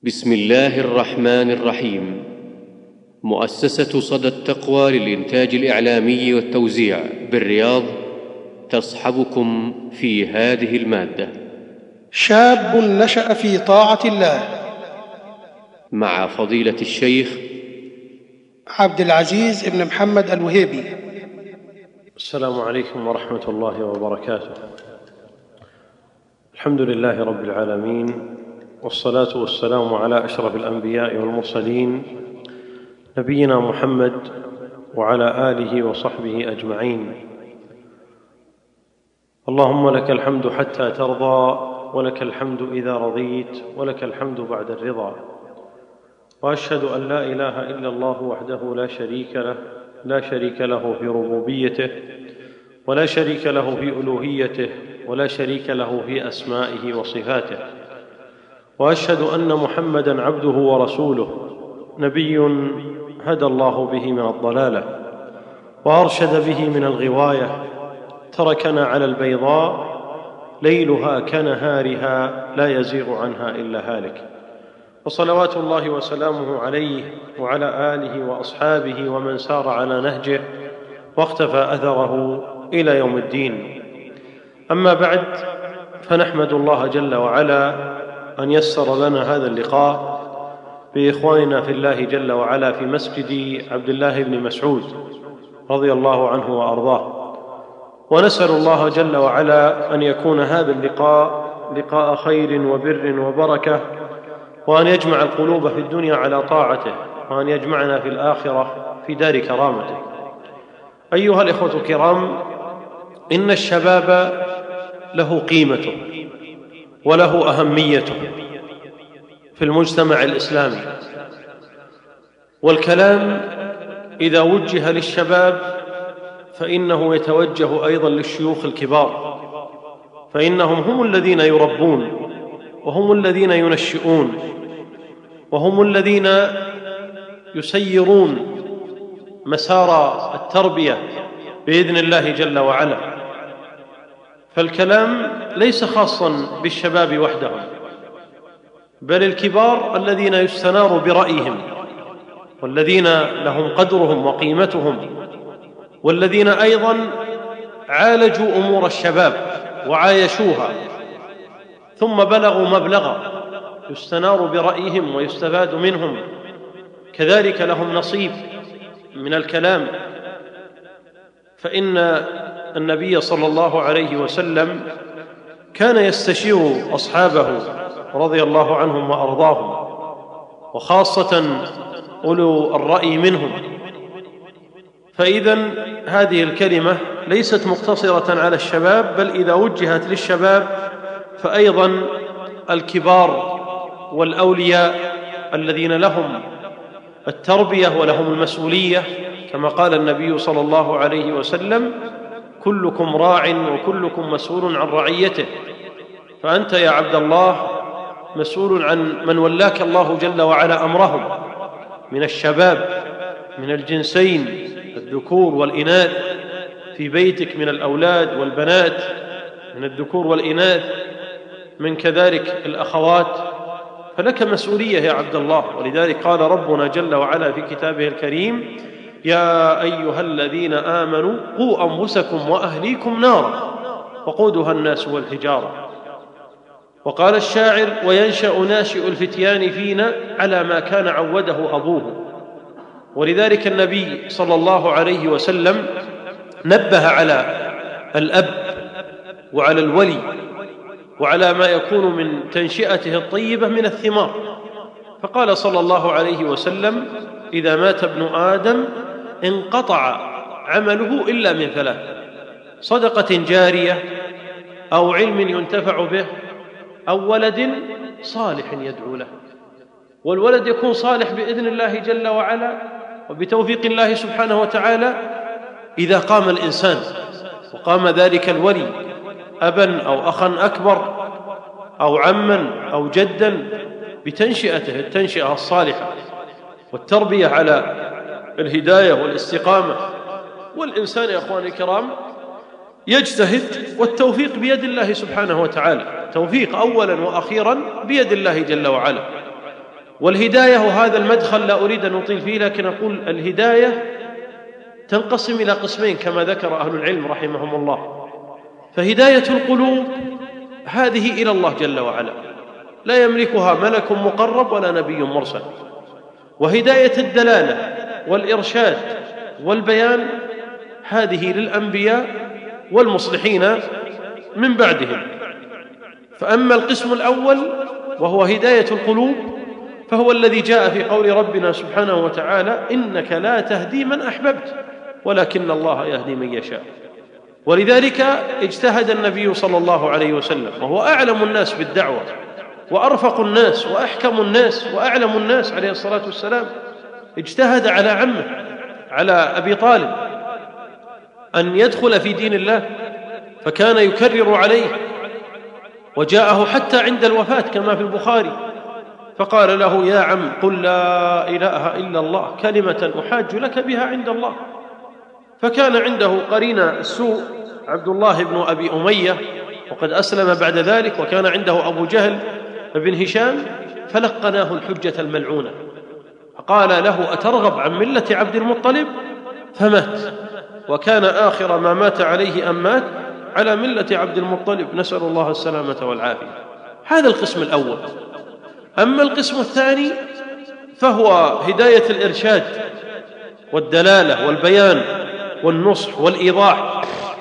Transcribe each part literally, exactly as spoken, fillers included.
بسم الله الرحمن الرحيم. مؤسسة صدى التقوى للإنتاج الإعلامي والتوزيع بالرياض تصحبكم في هذه المادة. شاب نشأ في طاعة الله، مع فضيلة الشيخ عبد العزيز بن محمد الوهيبي. السلام عليكم ورحمة الله وبركاته. الحمد لله رب العالمين، والصلاة والسلام على أشرف الأنبياء والمرسلين نبينا محمد وعلى آله وصحبه أجمعين. اللهم لك الحمد حتى ترضى، ولك الحمد إذا رضيت، ولك الحمد بعد الرضا. وأشهد أن لا إله إلا الله وحده لا شريك له لا شريك له في ربوبيته، ولا شريك له في ألوهيته، ولا شريك له في أسمائه وصفاته. وأشهد أن محمدًا عبده ورسوله، نبي هدى الله به من الضلالة وأرشد به من الغواية، تركنا على البيضاء ليلها كنهارها لا يزيغ عنها إلا هالك. وصلوات الله وسلامه عليه وعلى آله وأصحابه ومن سار على نهجه واقتفى أثره إلى يوم الدين. أما بعد، فنحمد الله جل وعلا أن يسر لنا هذا اللقاء بإخواننا في الله جل وعلا في مسجد عبد الله بن مسعود رضي الله عنه وأرضاه. ونسأل الله جل وعلا أن يكون هذا اللقاء لقاء خير وبر وبركة، وأن يجمع القلوب في الدنيا على طاعته، وأن يجمعنا في الآخرة في دار كرامته. أيها الإخوة الكرام، إن الشباب له قيمته وله أهميته في المجتمع الإسلامي، والكلام إذا وجه للشباب فإنه يتوجه أيضا للشيوخ الكبار، فإنهم هم الذين يربون، وهم الذين ينشئون، وهم الذين يسيرون مسار التربية بإذن الله جل وعلا. فالكلام ليس خاصا بالشباب وحدهم، بل الكبار الذين يستنار برأيهم، والذين لهم قدرهم وقيمتهم، والذين أيضا عالجوا أمور الشباب وعايشوها ثم بلغوا مبلغا يستنار برأيهم ويستفاد منهم، كذلك لهم نصيب من الكلام. فإن النبي صلى الله عليه وسلم كان يستشير أصحابه رضي الله عنهم وأرضاهم، وخاصة أولو الرأي منهم. فإذن هذه الكلمة ليست مقتصرة على الشباب، بل إذا وجهت للشباب فأيضا الكبار والأولياء الذين لهم التربية ولهم المسؤولية، كما قال النبي صلى الله عليه وسلم: كلكم راع وكلكم مسؤول عن رعيته. فأنت يا عبد الله مسؤول عن من ولاك الله جل وعلا أمرهم من الشباب، من الجنسين الذكور والإناث في بيتك، من الأولاد والبنات، من الذكور والإناث، من كذلك الأخوات. فلك مسؤولية يا عبد الله. ولذلك قال ربنا جل وعلا في كتابه الكريم: يا أيها الذين آمنوا قوا أنفسكم وأهليكم نارا وقودها الناس والحجارة. وقال الشاعر: وينشأ ناشئ الفتيان فينا على ما كان عوده أبوه. ولذلك النبي صلى الله عليه وسلم نبه على الأب وعلى الولي وعلى ما يكون من تنشئته الطيبة من الثمار، فقال صلى الله عليه وسلم: إذا مات ابن آدم انقطع عمله إلا من ثلاث: صدقة جارية، أو علم ينتفع به، أو ولد صالح يدعو له. والولد يكون صالح بإذن الله جل وعلا وبتوفيق الله سبحانه وتعالى إذا قام الإنسان وقام ذلك الولي أبا أو أخا أكبر أو عما أو جدا بتنشئته التنشئة الصالحة والتربية على الهداية والاستقامة. والإنسان يا أخواني الكرام يجتهد، والتوفيق بيد الله سبحانه وتعالى، توفيق أولا وأخيرا بيد الله جل وعلا. والهداية، وهذا المدخل لا أريد أن أطيل فيه، لكن أقول الهداية تنقسم إلى قسمين كما ذكر أهل العلم رحمهم الله. فهداية القلوب هذه إلى الله جل وعلا، لا يملكها ملك مقرب ولا نبي مرسل. وهداية الدلالة والإرشاد والبيان هذه للأنبياء والمصلحين من بعدهم. فأما القسم الأول وهو هداية القلوب فهو الذي جاء في قول ربنا سبحانه وتعالى: إنك لا تهدي من أحببت ولكن الله يهدي من يشاء. ولذلك اجتهد النبي صلى الله عليه وسلم، وهو أعلم الناس بالدعوة وأرفق الناس وأحكم الناس وأعلم الناس عليه الصلاة والسلام، اجتهد على عمه على أبي طالب أن يدخل في دين الله، فكان يكرر عليه، وجاءه حتى عند الوفاة كما في البخاري فقال له: يا عم قل لا إله إلا الله كلمة أحاج لك بها عند الله. فكان عنده قرين السوء عبد الله بن أبي أمية، وقد أسلم بعد ذلك، وكان عنده أبو جهل بن هشام، فلقناه الحجة الملعونة، فقال له: أترغب عن ملة عبد المطلب؟ فمات، وكان آخر ما مات عليه أن مات على ملة عبد المطلب، نسأل الله السلامة والعافية. هذا القسم الأول. أما القسم الثاني فهو هداية الإرشاد والدلالة والبيان والنصح والإيضاح،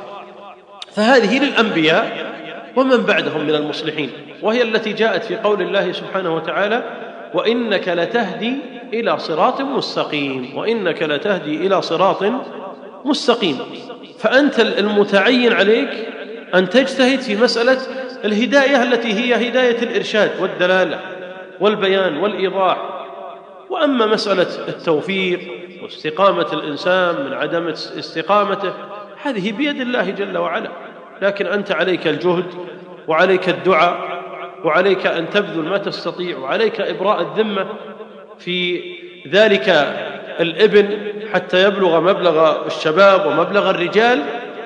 فهذه للأنبياء ومن بعدهم من المصلحين، وهي التي جاءت في قول الله سبحانه وتعالى: وإنك لتهدي إلى صراط مستقيم، وإنك لتهدي إلى صراط مستقيم. فأنت المتعين عليك أن تجتهد في مسألة الهداية التي هي هداية الإرشاد والدلالة والبيان والإيضاح. وأما مسألة التوفيق واستقامة الإنسان من عدم استقامته هذه بيد الله جل وعلا، لكن أنت عليك الجهد وعليك الدعاء وعليك أن تبذل ما تستطيع، وعليك إبراء الذمة في ذلك الابن حتى يبلغ مبلغ الشباب ومبلغ الرجال،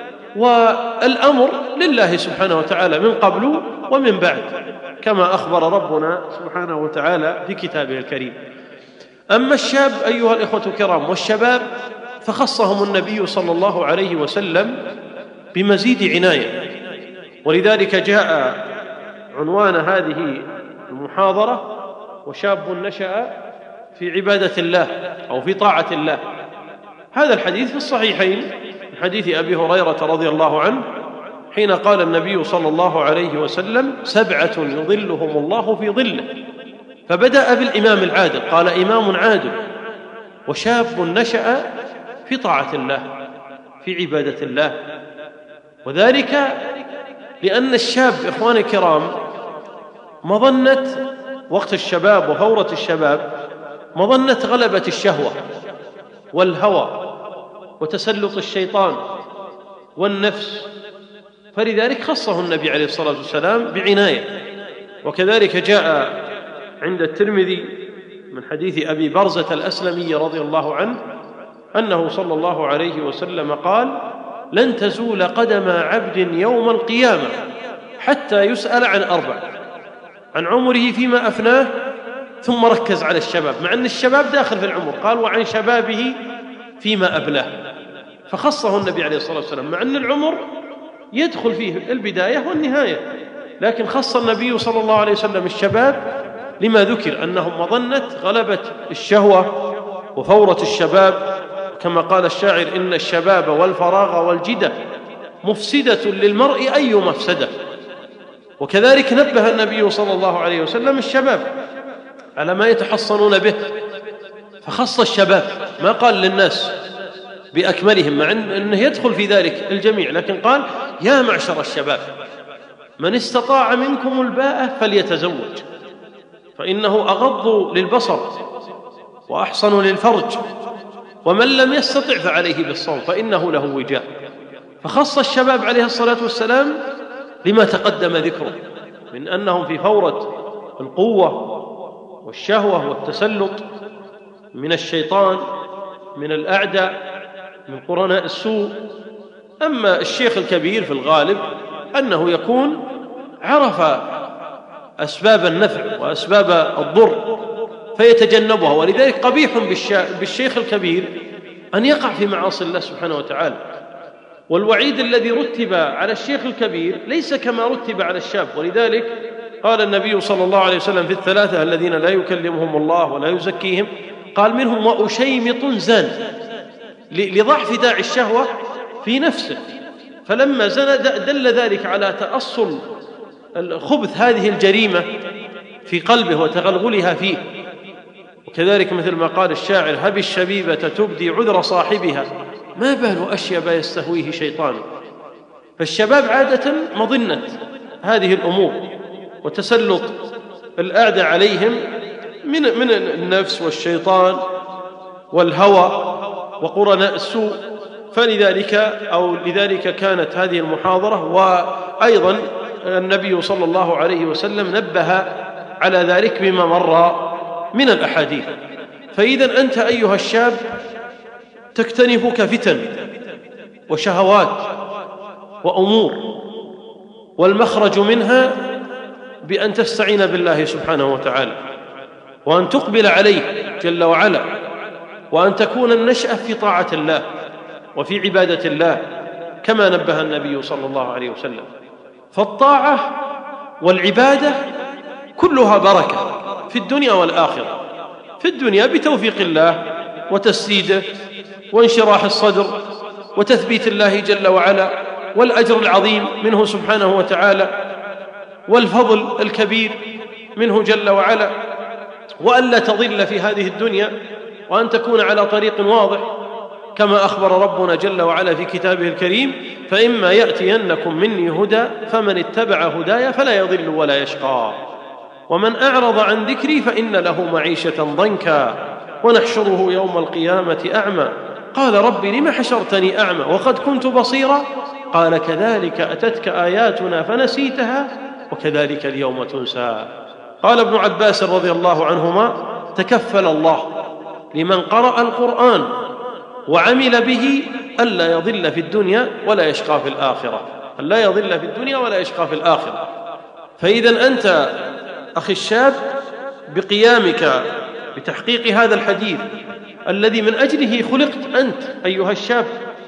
والأمر لله سبحانه وتعالى من قبل ومن بعد كما أخبر ربنا سبحانه وتعالى في كتابه الكريم. أما الشاب أيها الإخوة الكرام والشباب فخصهم النبي صلى الله عليه وسلم بمزيد عناية، ولذلك جاء عنوان هذه المحاضرة: وشاب نشأ في عبادة الله أو في طاعة الله. هذا الحديث في الصحيحين من حديث أبي هريرة رضي الله عنه حين قال النبي صلى الله عليه وسلم: سبعة يظلهم الله في ظله، فبدأ بالإمام العادل، قال: إمام عادل، وشاب نشأ في طاعة الله في عبادة الله. وذلك لأن الشاب إخواني الكرام مظنة وقت الشباب وفورة الشباب مظنة غلبة الشهوة والهوى وتسلط الشيطان والنفس، فلذلك خصه النبي عليه الصلاة والسلام بعناية. وكذلك جاء عند الترمذي من حديث أبي برزة الأسلمي رضي الله عنه أنه صلى الله عليه وسلم قال: لن تزول قدم عبد يوم القيامة حتى يسأل عن أربع: عن عمره فيما أفناه، ثم ركز على الشباب، مع أن الشباب داخل في العمر، قال: وعن شبابه فيما أبلاه، فخصه النبي عليه الصلاة والسلام، مع أن العمر يدخل فيه البداية والنهاية، لكن خص النبي صلى الله عليه وسلم الشباب لما ذكر أنهم مظنة غلبة الشهوة وفورة الشباب، كما قال الشاعر: إن الشباب والفراغ والجدة مفسدة للمرء أي مفسدة. وكذلك نبه النبي صلى الله عليه وسلم الشباب على ما يتحصنون به، فخص الشباب، ما قال للناس بأكملهم، مع أنه يدخل في ذلك الجميع، لكن قال: يا معشر الشباب من استطاع منكم الباءة فليتزوج، فإنه أغض للبصر وأحصن للفرج، ومن لم يستطع فعليه بالصوم فإنه له وجاء. فخص الشباب عليه الصلاة والسلام لما تقدم ذكره من أنهم في فورة القوة والشهوة والتسلط من الشيطان، من الأعداء، من قرناء السوء. أما الشيخ الكبير في الغالب أنه يكون عرف أسباب النفع وأسباب الضر، فيتجنبها. ولذلك قبيح بالشيخ الكبير أن يقع في معاصي الله سبحانه وتعالى. والوعيد الذي رتب على الشيخ الكبير ليس كما رتب على الشاب. ولذلك قال النبي صلى الله عليه وسلم في الثلاثة الذين لا يكلمهم الله ولا يزكيهم، قال منهم وأشيمط زان، لضعف داعي الشهوة في نفسه، فلما زنى دل ذلك على تأصل خبث هذه الجريمة في قلبه وتغلغلها فيه. وكذلك مثل ما قال الشاعر: هب الشبيبة تبدي عذر صاحبها ما بال أشيب يستهويه شيطان. فالشباب عادة مظنة هذه الأمور وتسلط الأعداء عليهم من من النفس والشيطان والهوى وقرناء السوء. فلذلك أو لذلك كانت هذه المحاضرة. وأيضا النبي صلى الله عليه وسلم نبه على ذلك بما مر من الأحاديث. فإذا أنت أيها الشاب تكتنفك فتن وشهوات وأمور، والمخرج منها بأن تستعين بالله سبحانه وتعالى، وأن تقبل عليه جل وعلا، وأن تكون النشأة في طاعة الله وفي عبادة الله كما نبه النبي صلى الله عليه وسلم. فالطاعة والعبادة كلها بركة في الدنيا والآخرة. في الدنيا بتوفيق الله وتسديده وانشراح الصدر وتثبيت الله جل وعلا والأجر العظيم منه سبحانه وتعالى والفضل الكبير منه جل وعلا، وألا تضل في هذه الدنيا، وأن تكون على طريق واضح كما أخبر ربنا جل وعلا في كتابه الكريم: فإما يأتينكم مني هدى فمن اتبع هدايا فلا يضل ولا يشقى ومن أعرض عن ذكري فإن له معيشة ضنكا ونحشره يوم القيامة أعمى قال رب لم حشرتني أعمى وقد كنت بصيرا قال كذلك أتتك آياتنا فنسيتها وكذلك اليوم تنسى. قال ابن عباس رضي الله عنهما: تكفل الله لمن قرأ القرآن وعمل به ألا يضل في الدنيا ولا يشقى في الآخرة، ألا يضل في الدنيا ولا يشقى في الآخرة. فإذا أنت أخي الشاب بقيامك بتحقيق هذا الحديث الذي من أجله خلقت أنت أيها الشاب،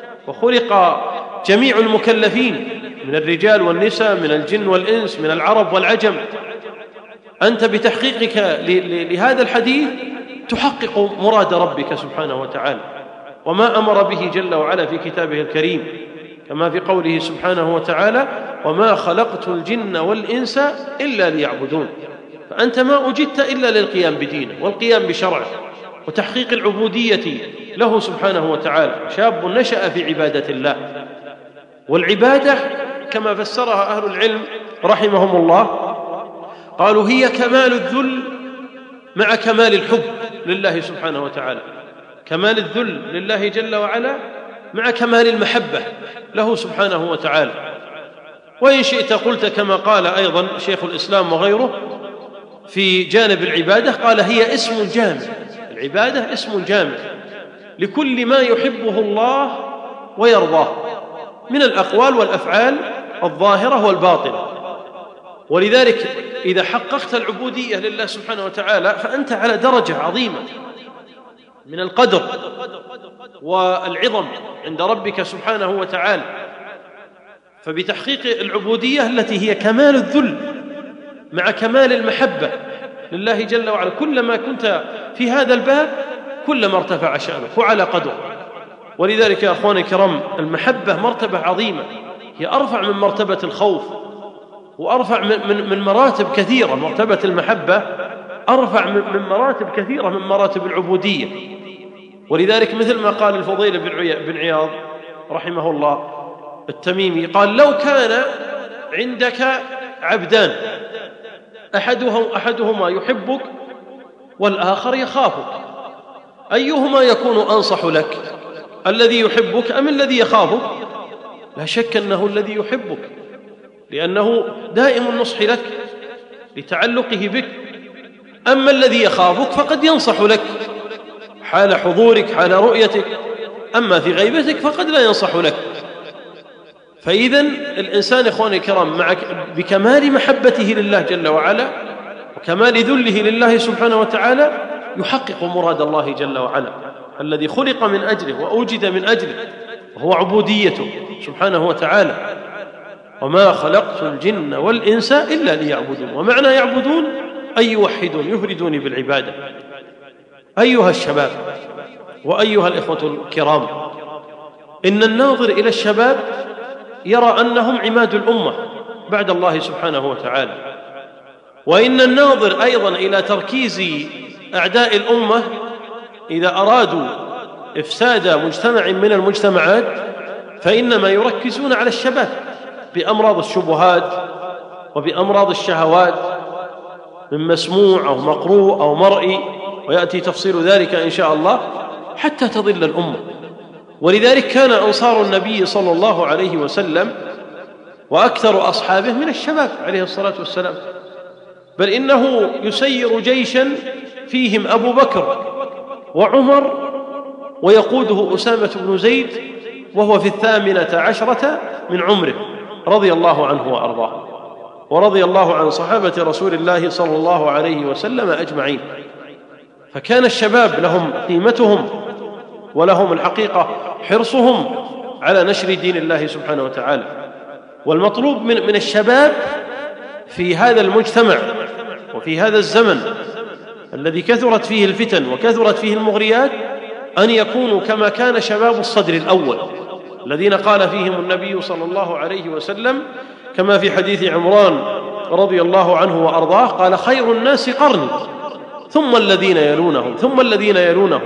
وخلق جميع المكلفين من الرجال والنساء، من الجن والإنس، من العرب والعجم، أنت بتحقيقك لهذا الحديث تحقق مراد ربك سبحانه وتعالى وما أمر به جل وعلا في كتابه الكريم، كما في قوله سبحانه وتعالى: وما خلقت الجن والإنس إلا ليعبدون. فأنت ما أجدت إلا للقيام بدينه والقيام بشرعه وتحقيق العبودية له سبحانه وتعالى. شاب نشأ في عبادة الله، والعبادة كما فسرها أهل العلم رحمهم الله قالوا هي كمال الذل مع كمال الحب لله سبحانه وتعالى، كمال الذل لله جل وعلا مع كمال المحبة له سبحانه وتعالى. وإن شئت قلت كما قال أيضا شيخ الإسلام وغيره في جانب العبادة، قال هي اسم جامع، العبادة اسم جامع لكل ما يحبه الله ويرضاه من الأقوال والأفعال الظاهرة والباطنة. ولذلك إذا حققت العبودية لله سبحانه وتعالى فأنت على درجة عظيمة من القدر والعظم عند ربك سبحانه وتعالى. فبتحقيق العبودية التي هي كمال الذل مع كمال المحبة لله جل وعلا، كلما كنت في هذا الباب كلما ارتفع شأنك وعلى قدر. ولذلك يا أخواني الكرام المحبة مرتبة عظيمة، هي أرفع من مرتبة الخوف وأرفع من, من مراتب كثيرة. مرتبة المحبة أرفع من مراتب كثيرة من مراتب العبودية. ولذلك مثل ما قال الفضيل بن عياض رحمه الله التميمي قال: لو كان عندك عبدان أحدهما, أحدهما يحبك والآخر يخافك، أيهما يكون أنصح لك، الذي يحبك أم الذي يخافك؟ لا شك أنه الذي يحبك، لأنه دائم النصح لك لتعلقه بك. أما الذي يخافك فقد ينصح لك حال حضورك حال رؤيتك، أما في غيبتك فقد لا ينصح لك. فإذا الإنسان إخواني الكرام مع بكمال محبته لله جل وعلا وكمال ذله لله سبحانه وتعالى يحقق مراد الله جل وعلا الذي خلق من أجله وأوجد من أجله، وهو عبوديته سبحانه وتعالى. وما خلقت الجن والإنس إلا ليعبدون، ومعنى يعبدون أي يوحدون يفردون بالعبادة. أيها الشباب وأيها الإخوة الكرام، إن الناظر إلى الشباب يرى أنهم عماد الأمة بعد الله سبحانه وتعالى، وإن الناظر أيضا إلى تركيز أعداء الأمة إذا أرادوا إفساد مجتمع من المجتمعات فإنما يركزون على الشباب بأمراض الشبهات وبأمراض الشهوات من مسموع أو مقروء أو مرئي، ويأتي تفصيل ذلك إن شاء الله، حتى تضل الأمة. ولذلك كان أنصار النبي صلى الله عليه وسلم وأكثر أصحابه من الشباب عليه الصلاة والسلام، بل إنه يسير جيشا فيهم أبو بكر وعمر ويقوده أسامة بن زيد وهو في الثامنة عشرة من عمره رضي الله عنه وأرضاه، ورضي الله عن صحابة رسول الله صلى الله عليه وسلم أجمعين. فكان الشباب لهم قيمتهم ولهم الحقيقة حرصهم على نشر دين الله سبحانه وتعالى. والمطلوب من من الشباب في هذا المجتمع وفي هذا الزمن الذي كثرت فيه الفتن وكثرت فيه المغريات أن يكونوا كما كان شباب الصدر الأول الذين قال فيهم النبي صلى الله عليه وسلم كما في حديث عمران رضي الله عنه وأرضاه قال: خير الناس قرني ثم الذين يلونهم ثم الذين يلونهم.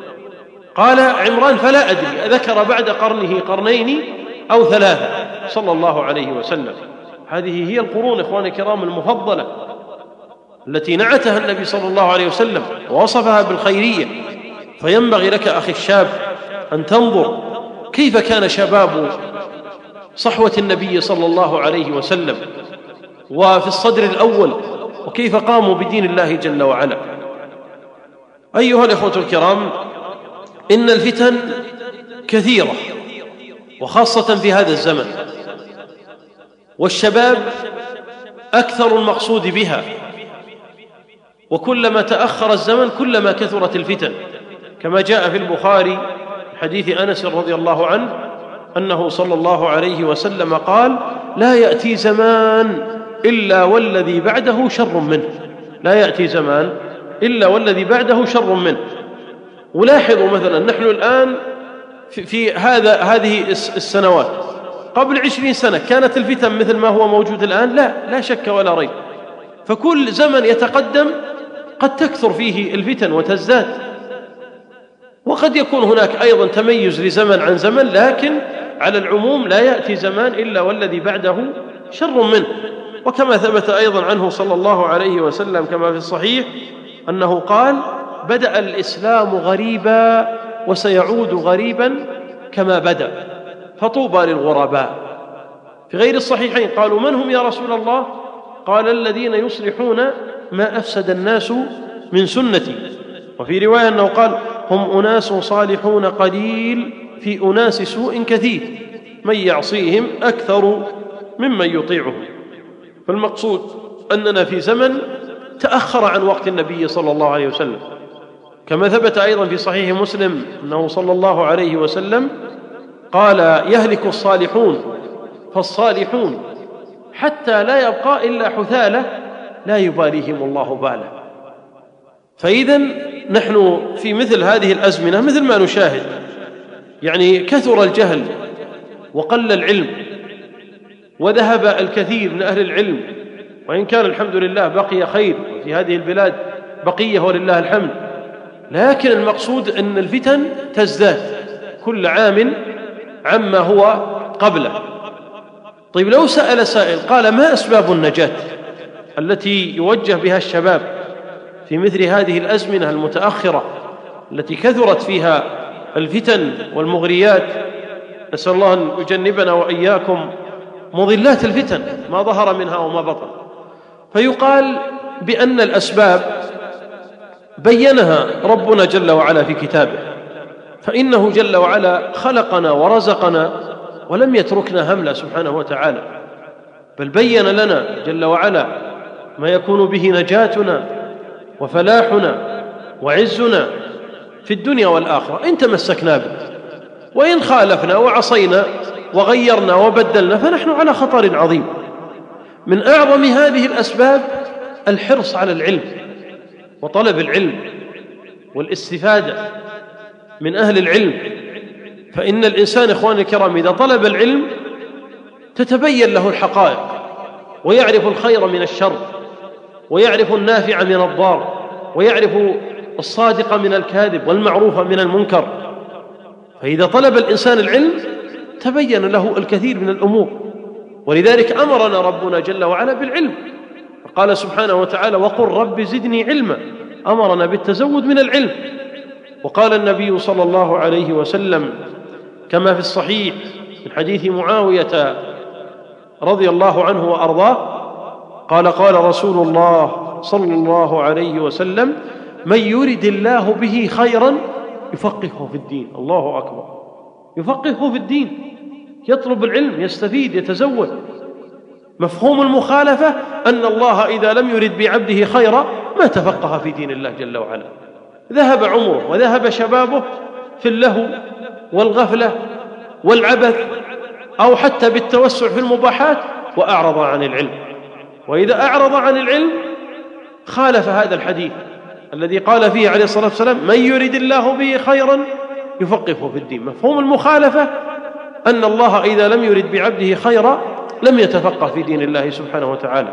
قال عمران: فلا أدري أذكر بعد قرنه قرنين أو ثلاثة صلى الله عليه وسلم. هذه هي القرون إخواني الكرام المفضلة التي نعتها النبي صلى الله عليه وسلم ووصفها بالخيرية. فينبغي لك أخي الشاب أن تنظر كيف كان شباب صحوة النبي صلى الله عليه وسلم وفي الصدر الأول، وكيف قاموا بدين الله جل وعلا. أيها الإخوة الكرام، إن الفتن كثيرة وخاصة في هذا الزمن، والشباب أكثر المقصود بها، وكلما تأخر الزمن كلما كثرت الفتن، كما جاء في البخاري حديث أنس رضي الله عنه أنه صلى الله عليه وسلم قال: لا يأتي زمان إلا والذي بعده شر منه. لا يأتي زمان إلا والذي بعده شر منه. ولاحظوا مثلا نحن الآن في, في هذا هذه السنوات قبل عشرين سنة كانت الفتن مثل ما هو موجود الآن؟ لا لا شك ولا ريب. فكل زمن يتقدم قد تكثر فيه الفتن وتزداد، وقد يكون هناك أيضا تميز لزمن عن زمن، لكن على العموم لا يأتي زمان إلا والذي بعده شر منه. وكما ثبت أيضا عنه صلى الله عليه وسلم كما في الصحيح أنه قال: بدأ الإسلام غريبا وسيعود غريبا كما بدأ فطوبى للغرباء. في غير الصحيحين قالوا: من هم يا رسول الله؟ قال: الذين يصلحون ما أفسد الناس من سنتي. وفي رواية أنه قال: هم أناس صالحون قليل في أناس سوء كثير من يعصيهم أكثر ممن يطيعهم. فالمقصود أننا في زمن تأخر عن وقت النبي صلى الله عليه وسلم، كما ثبت أيضا في صحيح مسلم أنه صلى الله عليه وسلم قال: يهلك الصالحون فالصالحون حتى لا يبقى إلا حثالة لا يباليهم الله باله. فإذا نحن في مثل هذه الأزمنة مثل ما نشاهد، يعني كثر الجهل وقل العلم وذهب الكثير من أهل العلم، وإن كان الحمد لله بقي خير في هذه البلاد بقية ولله الحمد، لكن المقصود أن الفتن تزداد كل عام عما هو قبله. طيب لو سأل سائل قال: ما أسباب النجاة التي يوجه بها الشباب في مثل هذه الأزمنة المتأخرة التي كثرت فيها الفتن والمغريات؟ نسأل الله أن يجنبنا وإياكم مضلات الفتن ما ظهر منها وما بطن. فيقال بأن الأسباب بينها ربنا جل وعلا في كتابه، فإنه جل وعلا خلقنا ورزقنا ولم يتركنا هملا سبحانه وتعالى، بل بين لنا جل وعلا ما يكون به نجاتنا وفلاحنا وعزنا في الدنيا والآخرة إن تمسكنا به، وإن خالفنا وعصينا وغيرنا وبدلنا فنحن على خطر عظيم. من أعظم هذه الأسباب الحرص على العلم وطلب العلم والاستفادة من أهل العلم، فإن الإنسان إخواني الكرام إذا طلب العلم تتبين له الحقائق، ويعرف الخير من الشر، ويعرف النافع من الضار، ويعرف الصادق من الكاذب والمعروف من المنكر. فإذا طلب الإنسان العلم تبين له الكثير من الأمور، ولذلك أمرنا ربنا جل وعلا بالعلم، قال سبحانه وتعالى وقل رب زدني علما، أمرنا بالتزود من العلم. وقال النبي صلى الله عليه وسلم كما في الصحيح من حديث معاوية رضي الله عنه وأرضاه قال قال رسول الله صلى الله عليه وسلم من يرد الله به خيرا يفقهه في الدين. الله أكبر، يفقهه في الدين، يطلب العلم، يستفيد، يتزود. مفهوم المخالفة أن الله إذا لم يرد بعبده خيرا ما تفقه في دين الله جل وعلا، ذهب عمره وذهب شبابه في اللهو والغفلة والعبث، أو حتى بالتوسع في المباحات، وأعرض عن العلم. وإذا أعرض عن العلم خالف هذا الحديث الذي قال فيه عليه الصلاة والسلام من يرد الله به خيرا يفقهه في الدين. مفهوم المخالفة أن الله إذا لم يرد بعبده خيرا لم يتفقه في دين الله سبحانه وتعالى.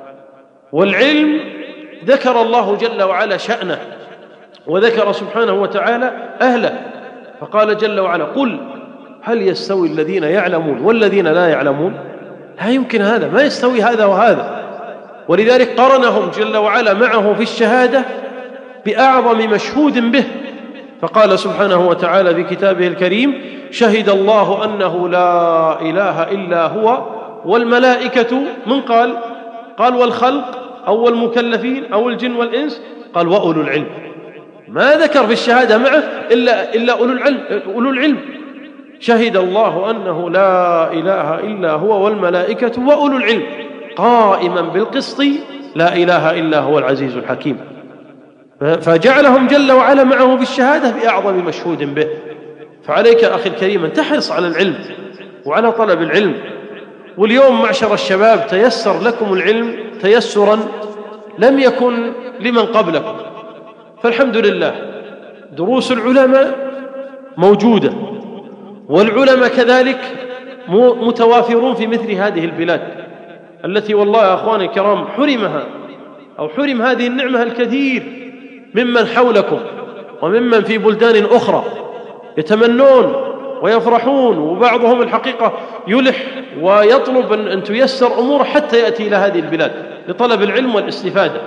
والعلم ذكر الله جل وعلا شأنه، وذكر سبحانه وتعالى أهله، فقال جل وعلا قل هل يستوي الذين يعلمون والذين لا يعلمون؟ لا يمكن، هذا ما يستوي هذا وهذا. ولذلك قرنهم جل وعلا معه في الشهادة بأعظم مشهود به، فقال سبحانه وتعالى في كتابه الكريم شهد الله أنه لا إله إلا هو والملائكة، من قال؟ قال والخلق أو المكلفين أو الجن والإنس، قال وأولو العلم. ما ذكر في الشهادة معه إلا, إلا أولو العلم, أولو العلم. شهد الله أنه لا إله إلا هو والملائكة وأولو العلم قائما بالقسط لا إله إلا هو العزيز الحكيم. فجعلهم جل وعلا معه في الشهادة بأعظم مشهود به. فعليك أخي الكريم أن تحرص على العلم وعلى طلب العلم. واليوم معشر الشباب تيسر لكم العلم تيسرا لم يكن لمن قبلكم، فالحمد لله دروس العلماء موجودة، والعلماء كذلك متوافرون في مثل هذه البلاد التي والله يا أخواني الكرام حرمها أو حرم هذه النعمة الكثير ممن حولكم وممن في بلدان أخرى يتمنون ويفرحون، وبعضهم الحقيقة يلح ويطلب أن تيسر أموره حتى يأتي إلى هذه البلاد لطلب العلم والاستفادة.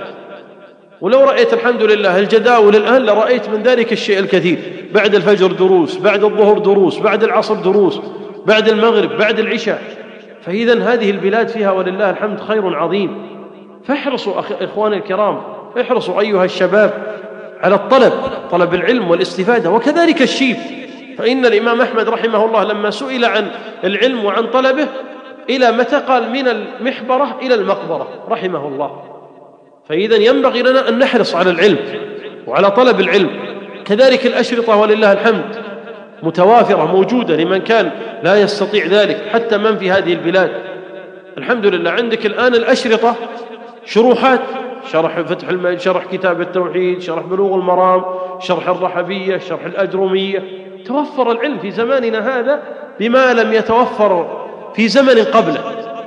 ولو رأيت الحمد لله الجداول الآن لرأيت من ذلك الشيء الكثير، بعد الفجر دروس، بعد الظهر دروس، بعد العصر دروس، بعد المغرب، بعد العشاء. فإذن هذه البلاد فيها ولله الحمد خير عظيم. فاحرصوا إخواني الكرام، احرصوا أيها الشباب على الطلب، طلب العلم والاستفادة. وكذلك الشيب، فإن الإمام أحمد رحمه الله لما سئل عن العلم وعن طلبه إلى متى قال من المحبرة إلى المقبرة رحمه الله. فإذا ينبغي لنا أن نحرص على العلم وعلى طلب العلم. كذلك الأشرطة ولله الحمد متوافرة موجودة لمن كان لا يستطيع ذلك، حتى من في هذه البلاد الحمد لله. عندك الآن الأشرطة شروحات، شرح فتح المجيد، شرح كتاب التوحيد، شرح بلوغ المرام، شرح الرحبية، شرح الأجرمية. توفر العلم في زماننا هذا بما لم يتوفر في زمن قبله.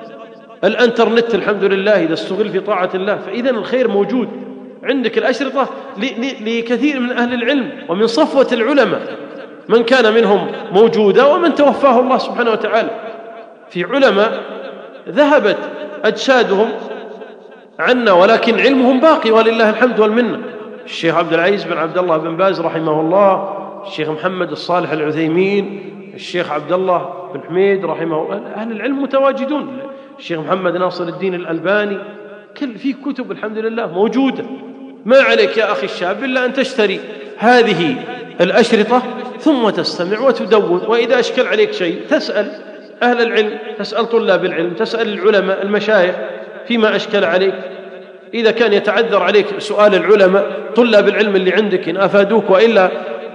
الانترنت الحمد لله إذا استغل في طاعة الله فإذا الخير موجود. عندك الأشرطة لكثير من أهل العلم ومن صفوة العلماء، من كان منهم موجودا ومن توفاه الله سبحانه وتعالى. في علماء ذهبت أجسادهم عنا ولكن علمهم باقي ولله الحمد والمنة. الشيخ عبد العزيز بن عبد الله بن باز رحمه الله، الشيخ محمد الصالح العثيمين، الشيخ عبد الله بن حميد رحمه الله، أهل العلم متواجدون، الشيخ محمد ناصر الدين الألباني، كل في كتب الحمد لله موجودة. ما عليك يا أخي الشاب إلا أن تشتري هذه الأشرطة ثم تستمع وتدون، وإذا أشكل عليك شيء تسأل أهل العلم، تسأل طلاب العلم، تسأل العلماء المشايخ فيما أشكل عليك. إذا كان يتعذر عليك سؤال العلماء طلاب العلم اللي عندك إن أفادوك، وإلا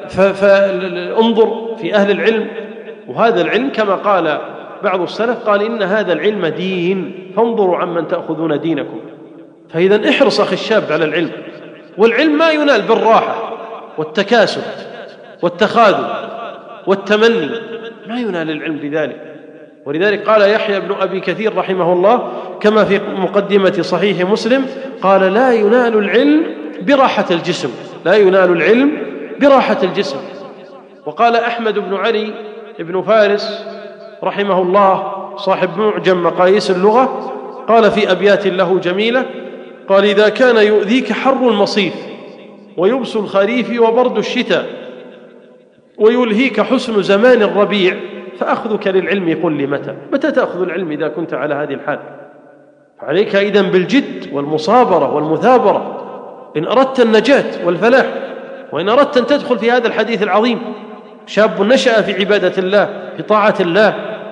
فانظر في أهل العلم. وهذا العلم كما قال بعض السلف قال إن هذا العلم دين فانظروا عمن تأخذون دينكم. فإذا احرص أخي الشاب على العلم، والعلم ما ينال بالراحة والتكاسل والتخاذل والتمني، ما ينال العلم بذلك. ولذلك قال يحيى بن أبي كثير رحمه الله كما في مقدمة صحيح مسلم قال لا ينال العلم براحة الجسم، لا ينال العلم براحة الجسم. وقال أحمد بن علي بن فارس رحمه الله صاحب معجم مقاييس اللغة قال في أبيات له جميلة قال إذا كان يؤذيك حر المصيف ويبس الخريف وبرد الشتاء ويلهيك حسن زمان الربيع فأخذك للعلم قل لي متى متى تأخذ العلم إذا كنت على هذه الحال؟ فعليك إذن بالجد والمصابرة والمثابرة إن أردت النجاة والفلاح، وإن أردت أن تدخل في هذا الحديث العظيم. شاب نشأ في عبادة الله في طاعة الله.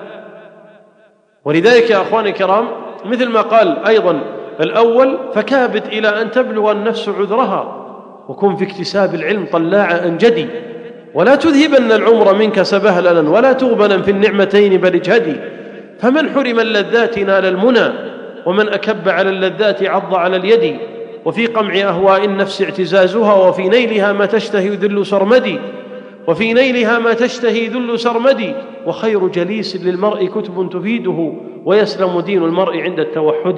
ولذلك يا أخواني الكرام مثل ما قال أيضا الأول فكابد إلى أن تبلغ النفس عذرها وكن في اكتساب العلم طلاع أنجدي ولا تذهبن العمر منك سبهللا ولا تغبنا في النعمتين بل اجهدي. فمن حرم اللذات نال المنى ومن أكب على اللذات عض على اليد. وفي قمع أهواء النفس اعتزازها وفي نيلها ما تشتهي ذل سرمدي وفي نيلها ما تشتهي ذل سرمدي. وخير جليس للمرء كتب تفيده ويسلم دين المرء عند التوحد.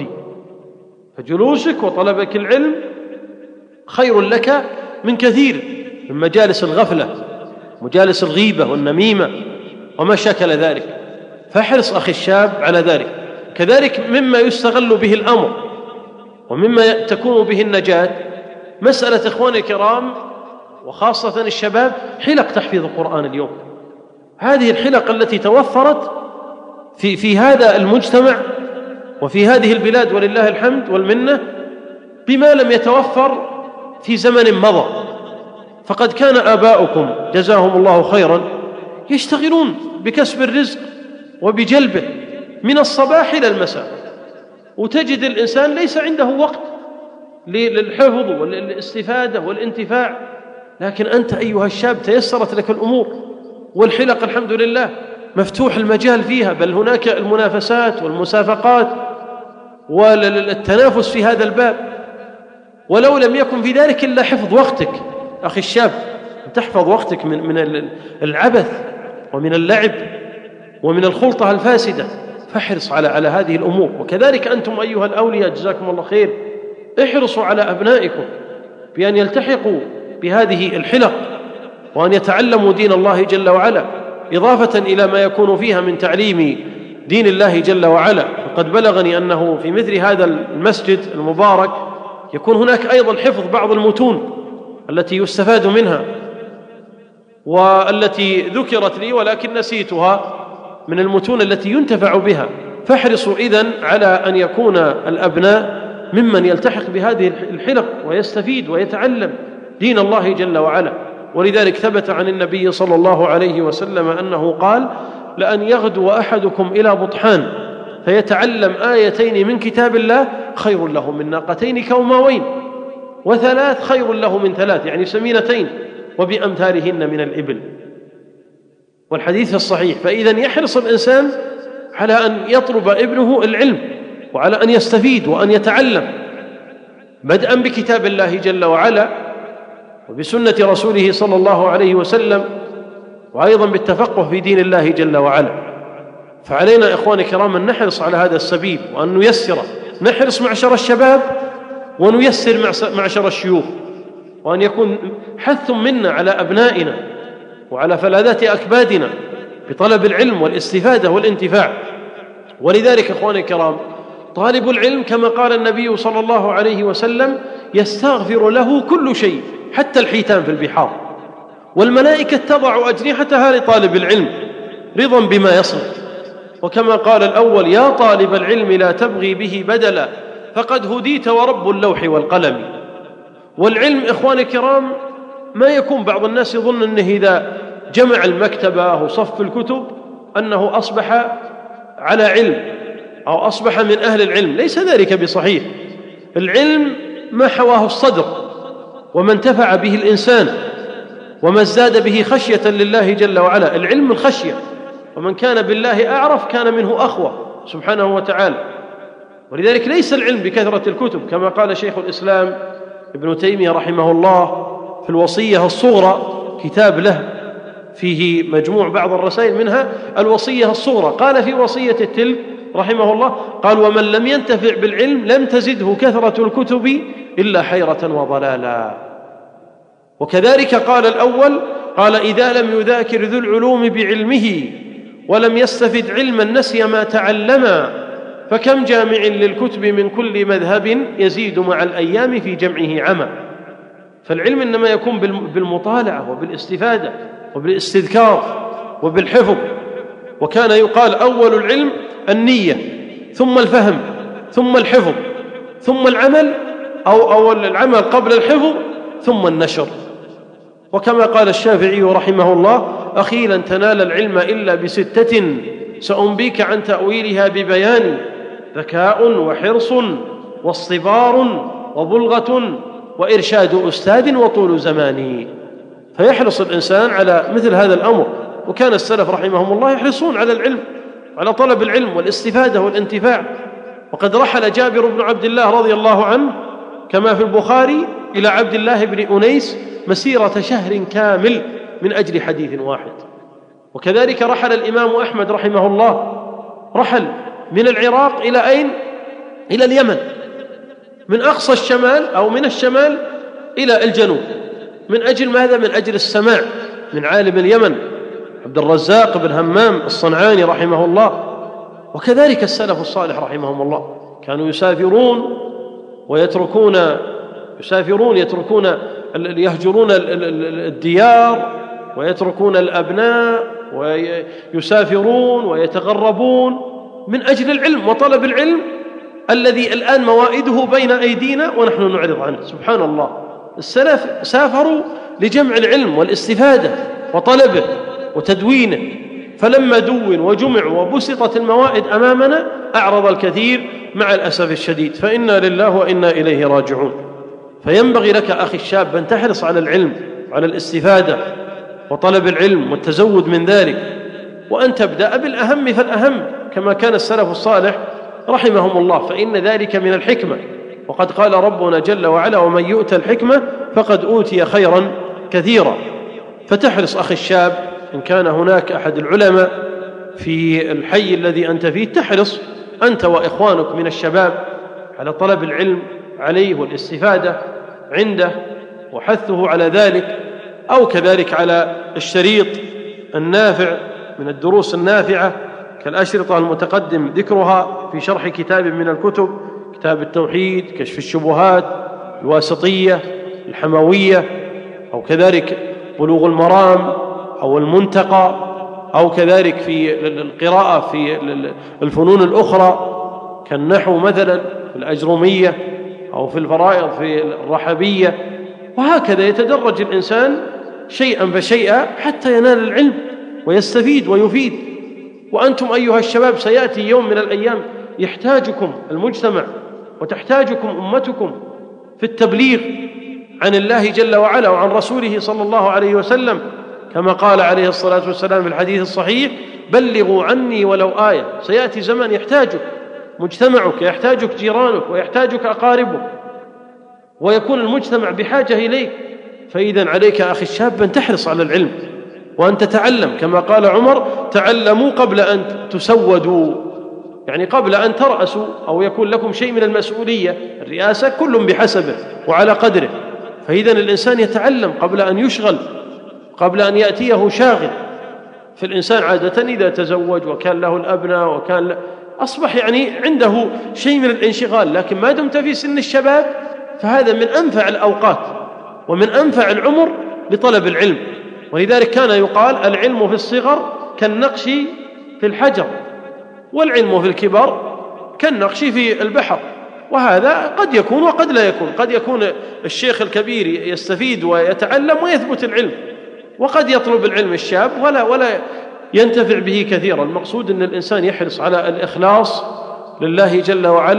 فجلوسك وطلبك العلم خير لك من كثير من مجالس الغفلة مجالس الغيبة والنميمة وما شكل ذلك. فاحرص أخي الشاب على ذلك. كذلك مما يستغل به الأمر ومما تكون به النجاة مسألة إخواني الكرام وخاصة الشباب حلق تحفيظ القرآن اليوم. هذه الحلق التي توفرت في, في هذا المجتمع وفي هذه البلاد ولله الحمد والمنة بما لم يتوفر في زمن مضى. فقد كان آباؤكم جزاهم الله خيرا يشتغلون بكسب الرزق وبجلبه من الصباح إلى المساء، وتجد الإنسان ليس عنده وقت للحفظ والاستفادة والانتفاع. لكن أنت أيها الشاب تيسرت لك الأمور والحلق الحمد لله مفتوح المجال فيها، بل هناك المنافسات والمسابقات والتنافس في هذا الباب. ولو لم يكن في ذلك إلا حفظ وقتك أخي الشاب، تحفظ وقتك من من العبث ومن اللعب ومن الخلطة الفاسدة. فاحرص على على هذه الأمور. وكذلك أنتم أيها الأولياء جزاكم الله خير احرصوا على أبنائكم بأن يلتحقوا بهذه الحلق وأن يتعلموا دين الله جل وعلا، إضافة إلى ما يكون فيها من تعليم دين الله جل وعلا. وقد بلغني أنه في مثل هذا المسجد المبارك يكون هناك أيضا حفظ بعض المتون التي يستفاد منها والتي ذكرت لي ولكن نسيتها من المتون التي ينتفع بها. فاحرصوا إذن على أن يكون الأبناء ممن يلتحق بهذه الحلق ويستفيد ويتعلم دين الله جل وعلا. ولذلك ثبت عن النبي صلى الله عليه وسلم أنه قال لأن يغدو أحدكم إلى بطحان فيتعلم آيتين من كتاب الله خير له من ناقتين كوماوين وثلاث خير له من ثلاث يعني سمينتين وبأمثالهن من الإبل. والحديث الصحيح. فإذا يحرص الإنسان على أن يطلب ابنه العلم وعلى أن يستفيد وأن يتعلم بدءا بكتاب الله جل وعلا وبسنة رسوله صلى الله عليه وسلم وأيضا بالتفقه في دين الله جل وعلا. فعلينا إخواني الكرام أن نحرص على هذا السبيل وأن نيسر، نحرص معشر الشباب ونيسر معشر الشيوخ، وأن يكون حث منا على أبنائنا وعلى فلاذات أكبادنا بطلب العلم والاستفادة والانتفاع. ولذلك إخواني الكرام طالب العلم كما قال النبي صلى الله عليه وسلم يستغفر له كل شيء حتى الحيتان في البحار، والملائكة تضع أجنحتها لطالب العلم رضا بما يصنع. وكما قال الأول يا طالب العلم لا تبغي به بدلا فقد هديت ورب اللوح والقلم. والعلم إخواني الكرام ما يكون بعض الناس يظن أنه إذا جمع المكتبة وصف الكتب أنه أصبح على علم أو أصبح من أهل العلم، ليس ذلك بصحيح. العلم ما حواه الصدر وما انتفع به الإنسان وما ازداد به خشية لله جل وعلا. العلم الخشية، ومن كان بالله أعرف كان منه أخوة سبحانه وتعالى. ولذلك ليس العلم بكثرة الكتب، كما قال شيخ الإسلام ابن تيمية رحمه الله في الوصية الصغرى، كتاب له فيه مجموع بعض الرسائل منها الوصية الصغرى، قال في وصية التلك رحمه الله قال: ومن لم ينتفع بالعلم لم تزده كثرة الكتب إلا حيرة وضلالا. وكذلك قال الأول، قال: إذا لم يذاكر ذو العلوم بعلمه ولم يستفد علما نسي ما تعلما، فكم جامع للكتب من كل مذهب يزيد مع الأيام في جمعه عمى. فالعلم إنما يكون بالمطالعة وبالاستفادة وبالاستذكار وبالحفظ. وكان يقال: أول العلم النية، ثم الفهم، ثم الحفظ، ثم العمل، أو أول العمل قبل الحفظ، ثم النشر. وكما قال الشافعي رحمه الله: أخي لن تنال العلم إلا بستة سأنبيك عن تأويلها ببيان: ذكاء وحرص واصطبار وبلغة وإرشاد أستاذ وطول زمان. فيحرص الإنسان على مثل هذا الأمر. وكان السلف رحمهم الله يحرصون على العلم، على طلب العلم والاستفادة والانتفاع. وقد رحل جابر بن عبد الله رضي الله عنه كما في البخاري إلى عبد الله بن أنيس مسيرة شهر كامل من أجل حديث واحد. وكذلك رحل الإمام أحمد رحمه الله، رحل من العراق إلى أين؟ إلى اليمن، من أقصى الشمال أو من الشمال إلى الجنوب. من أجل ماذا؟ من أجل السماع من عالم اليمن عبد الرزاق بن همام الصنعاني رحمه الله. وكذلك السلف الصالح رحمهم الله كانوا يسافرون ويتركون يسافرون يتركون يهجرون الديار ويتركون الأبناء ويسافرون ويتغربون من أجل العلم وطلب العلم الذي الآن موائده بين أيدينا ونحن نعرض عنه. سبحان الله، السلف سافروا لجمع العلم والاستفادة وطلبه وتدوينه، فلما دون وجمع وبسطت الموائد أمامنا أعرض الكثير مع الأسف الشديد، فإنا لله وإنا إليه راجعون. فينبغي لك أخي الشاب أن تحرص على العلم وعلى الاستفادة وطلب العلم والتزود من ذلك، وأن تبدأ بالأهم فالأهم كما كان السلف الصالح رحمهم الله، فإن ذلك من الحكمة. وقد قال ربنا جل وعلا: ومن يؤت الحكمة فقد أوتي خيرا كثيرا. فتحرص أخي الشاب إن كان هناك أحد العلماء في الحي الذي أنت فيه، تحرص أنت وإخوانك من الشباب على طلب العلم عليه والاستفادة عنده وحثه على ذلك، أو كذلك على الشريط النافع من الدروس النافعة كالأشرطة المتقدم ذكرها في شرح كتاب من الكتب: كتاب التوحيد، كشف الشبهات، الواسطية، الحموية، أو كذلك بلوغ المرام أو المنتقى، أو كذلك في القراءة في الفنون الأخرى كالنحو مثلا في الأجرمية، أو في الفرائض في الرحبية. وهكذا يتدرج الإنسان شيئا فشيئا حتى ينال العلم ويستفيد ويفيد. وأنتم أيها الشباب سيأتي يوم من الأيام يحتاجكم المجتمع وتحتاجكم أمتكم في التبليغ عن الله جل وعلا وعن رسوله صلى الله عليه وسلم، كما قال عليه الصلاة والسلام في الحديث الصحيح: بلغوا عني ولو آية. سيأتي زمن يحتاجك مجتمعك، يحتاجك جيرانك، ويحتاجك أقاربك، ويكون المجتمع بحاجة إليك. فإذا عليك أخي الشاب أن تحرص على العلم وأن تتعلم، كما قال عمر: تعلموا قبل أن تسودوا، يعني قبل أن ترأسوا أو يكون لكم شيء من المسؤولية. الرئاسة كل بحسبه وعلى قدره، فإذا الإنسان يتعلم قبل أن يشغل، قبل أن يأتيه شاغل. فالإنسان عادة إذا تزوج وكان له الأبناء وكان له أصبح يعني عنده شيء من الانشغال، لكن ما دمت في سن الشباب فهذا من أنفع الأوقات ومن أنفع العمر لطلب العلم. ولذلك كان يقال: العلم في الصغر كالنقش في الحجر، والعلم في الكبر كالنقش في البحر. وهذا قد يكون وقد لا يكون، قد يكون الشيخ الكبير يستفيد ويتعلم ويثبت العلم، وقد يطلب العلم الشاب ولا ولا ينتفع به كثيرا. المقصود أن الإنسان يحرص على الإخلاص لله جل وعلا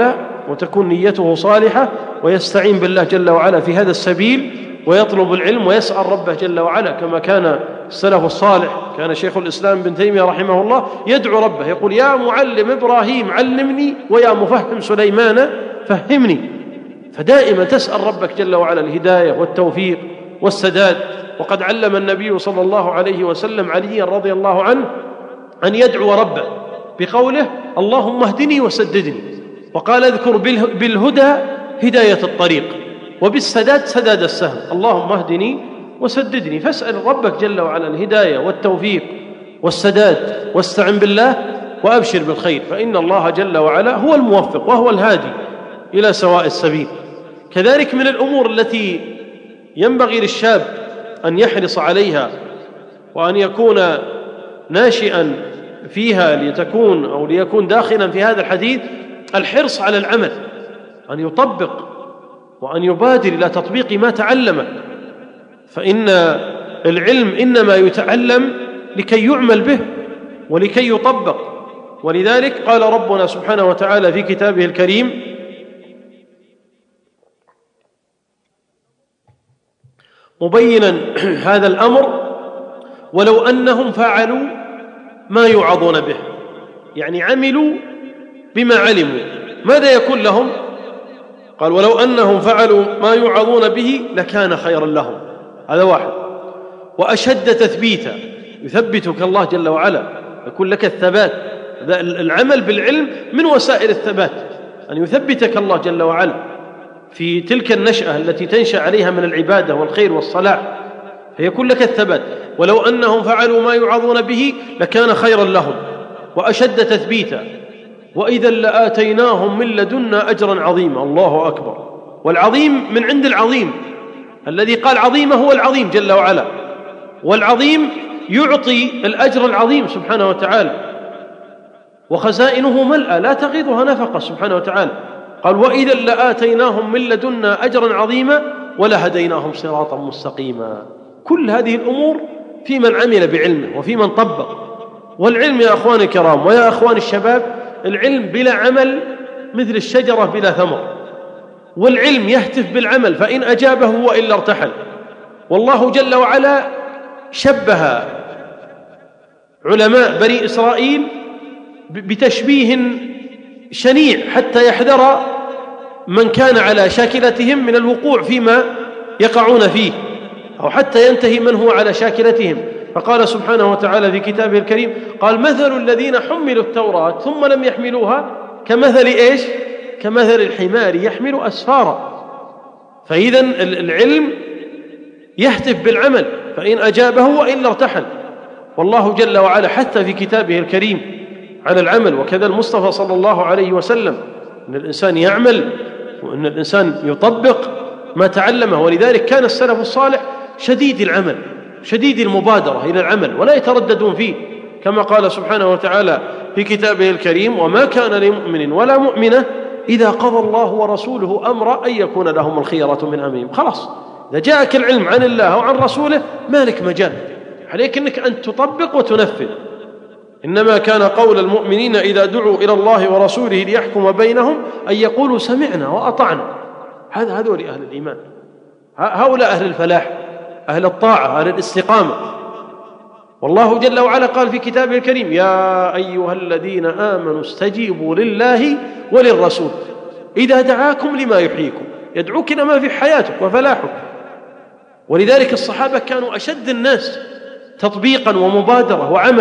وتكون نيته صالحة، ويستعين بالله جل وعلا في هذا السبيل، ويطلب العلم ويسأل ربه جل وعلا كما كان السلف الصالح. كان شيخ الإسلام ابن تيمية رحمه الله يدعو ربه يقول: يا معلم إبراهيم علمني، ويا مفهم سليمان فهمني. فدائما تسأل ربك جل وعلا الهداية والتوفيق والسداد. وقد علم النبي صلى الله عليه وسلم عليا رضي الله عنه أن يدعو ربه بقوله: اللهم اهدني وسددني. وقال: اذكر بالهدى هداية الطريق، وبالسداد سداد السهم. اللهم اهدني وسددني. فاسأل ربك جل وعلا الهداية والتوفيق والسداد، واستعن بالله وأبشر بالخير، فإن الله جل وعلا هو الموفق وهو الهادي إلى سواء السبيل. كذلك من الأمور التي ينبغي للشاب أن يحرص عليها وأن يكون ناشئا فيها لتكون أو ليكون داخلا في هذا الحديث الحرص على العمل، أن يطبق وأن يبادر إلى تطبيق ما تعلمه، فإن العلم إنما يتعلم لكي يعمل به ولكي يطبق. ولذلك قال ربنا سبحانه وتعالى في كتابه الكريم: مبينا هذا الأمر: ولو أنهم فعلوا ما يوعظون به. يعني عملوا بما علموا، ماذا يكون لهم؟ قال: ولو أنهم فعلوا ما يوعظون به لكان خيرا لهم. هذا واحد. وأشد تثبيتا، يثبتك الله جل وعلا، يكون لك الثبات. العمل بالعلم من وسائل الثبات، أن يثبتك الله جل وعلا في تلك النشأة التي تنشأ عليها من العبادة والخير والصلاح، فيكون لك الثبات. ولو أنهم فعلوا ما يوعظون به لكان خيرا لهم وأشد تثبيتا، وإذا لآتيناهم من لدنا أجرا عظيما. الله أكبر. والعظيم من عند العظيم، الذي قال عظيمة هو العظيم جل وعلا، والعظيم يعطي الأجر العظيم سبحانه وتعالى، وخزائنه ملأى لا تغيضها نفقة سبحانه وتعالى. قال: وإذا لآتيناهم من لدنا أجرا عظيما ولهديناهم صراطا مستقيما. كل هذه الأمور في من عمل بعلمه وفي من طبق. والعلم يا أخواني الكرام ويا أخواني الشباب، العلم بلا عمل مثل الشجرة بلا ثمر. والعلم يهتف بالعمل، فإن أجابه وإلا ارتحل. والله جل وعلا شبه علماء بني إسرائيل بتشبيه شنيع حتى يحذر من كان على شاكلتهم من الوقوع فيما يقعون فيه، أو حتى ينتهي من هو على شاكلتهم. فقال سبحانه وتعالى في كتابه الكريم: قال: مثل الذين حملوا التوراة ثم لم يحملوها كمثل إيش؟ كمثل الحمار يحمل أسفارا. فإذا العلم يهتف بالعمل، فإن أجابه وإلا ارتحل. والله جل وعلا حتى في كتابه الكريم على العمل، وكذا المصطفى صلى الله عليه وسلم، أن الإنسان يعمل وأن الإنسان يطبق ما تعلمه. ولذلك كان السلف الصالح شديد العمل، شديد المبادرة إلى العمل، ولا يترددون فيه، كما قال سبحانه وتعالى في كتابه الكريم: وما كان لمؤمن ولا مؤمنة إذا قضى الله ورسوله أمرا أن يكون لهم الخيرة من أمرهم. خلاص، إذا جاءك العلم عن الله وعن رسوله ما لك مجال، عليك أنك أن تطبق وتنفذ. إنما كان قول المؤمنين إذا دعوا إلى الله ورسوله ليحكم بينهم أن يقولوا سمعنا وأطعنا. هذا هذول أهل الإيمان، هؤلاء أهل الفلاح، أهل الطاعة، أهل الاستقامة. والله جل وعلا قال في كتابه الكريم: يا أيها الذين آمنوا استجيبوا لله وللرسول إذا دعاكم لما يحييكم. يدعوك إلى ما في حياتك وفلاحك. ولذلك الصحابة كانوا أشد الناس تطبيقا ومبادرة وعمل.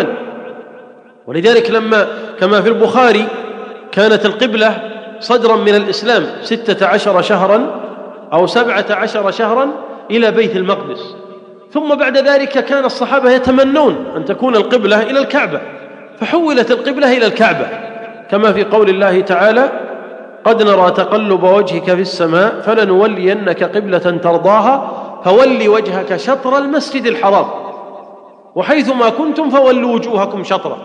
ولذلك لما كما في البخاري كانت القبلة صدرا من الإسلام ستة عشر شهرا أو سبعة عشر شهرا إلى بيت المقدس، ثم بعد ذلك كان الصحابة يتمنون أن تكون القبلة إلى الكعبة، فحولت القبلة إلى الكعبة، كما في قول الله تعالى: قد نرى تقلب وجهك في السماء فلنولينك قبلة ترضاها فول وجهك شطر المسجد الحرام وحيثما كنتم فولوا وجوهكم شطره.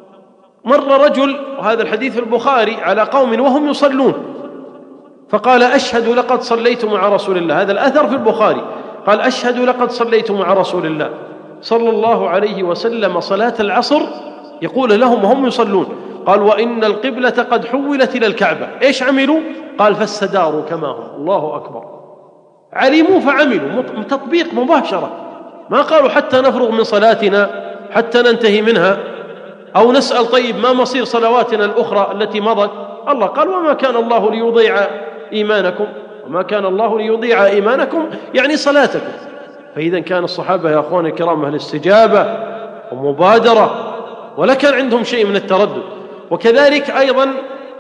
مر رجل، وهذا الحديث في البخاري، على قوم وهم يصلون فقال: أشهد لقد صليت مع رسول الله. هذا الأثر في البخاري. قال: أشهد لقد صليت مع رسول الله صلى الله عليه وسلم صلاة العصر، يقول لهم وهم يصلون. قال وإن القبلة قد حولت إلى الكعبة. إيش عملوا؟ قال فاستداروا كما هم. الله أكبر، علموا فعملوا، تطبيق مباشرة. ما قالوا حتى نفرغ من صلاتنا، حتى ننتهي منها، أو نسأل طيب ما مصير صلواتنا الأخرى التي مضت. الله قال وما كان الله ليضيع إيمانكم، وما كان الله ليضيع إيمانكم يعني صلاتكم. فإذا كان الصحابة يا أخواني الكرام أهل استجابة ومبادرة، ولا كان عندهم شيء من التردد. وكذلك أيضا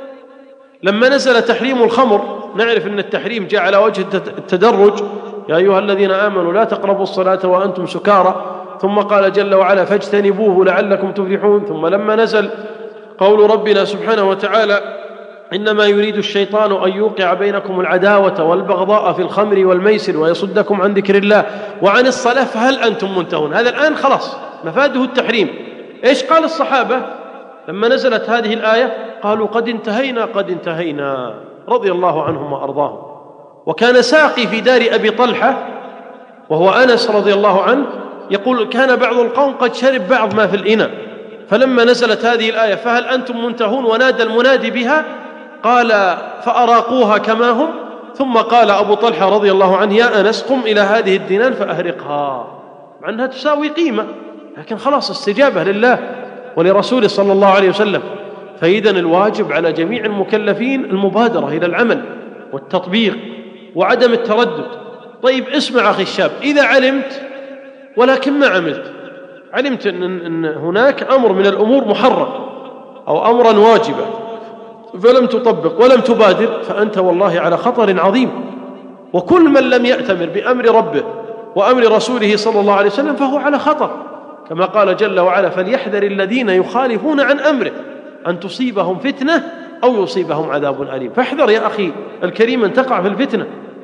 لما نزل تحريم الخمر، نعرف أن التحريم جاء على وجه التدرج، يا أيها الذين آمنوا لا تقربوا الصلاة وأنتم سكارى، ثم قال جل وعلا فاجتنبوه لعلكم تفلحون. ثم لما نزل قول ربنا سبحانه وتعالى إنما يريد الشيطان أن يوقع بينكم العداوة والبغضاء في الخمر والميسر ويصدكم عن ذكر الله وعن الصلاة فهل أنتم منتهون. هذا الآن خلاص مفاده التحريم. إيش قال الصحابة لما نزلت هذه الآية؟ قالوا قد انتهينا قد انتهينا رضي الله عنهم وأرضاهم. وكان ساقي في دار أبي طلحة وهو أنس رضي الله عنه يقول كان بعض القوم قد شرب بعض ما في الإناء، فلما نزلت هذه الآية فهل أنتم منتهون ونادى المنادي بها، قال فأراقوها كما هم. ثم قال أبو طلحة رضي الله عنه يا أنس قم إلى هذه الدنان فأهرقها، مع أنها تساوي قيمة، لكن خلاص استجابة لله ولرسوله صلى الله عليه وسلم. فإذن الواجب على جميع المكلفين المبادرة إلى العمل والتطبيق وعدم التردد. طيب اسمع أخي الشاب، إذا علمت ولكن ما عملت، علمت أن هناك أمر من الأمور محرم أو أمرا واجبا فلم تطبق ولم تبادر، فأنت والله على خطر عظيم. وكل من لم يأتمر بأمر ربه وأمر رسوله صلى الله عليه وسلم فهو على خطر، كما قال جل وعلا فليحذر الذين يخالفون عن أمره أن تصيبهم فتنة أو يصيبهم عذاب أليم. فاحذر يا أخي الكريم أن تقع في الفتنة.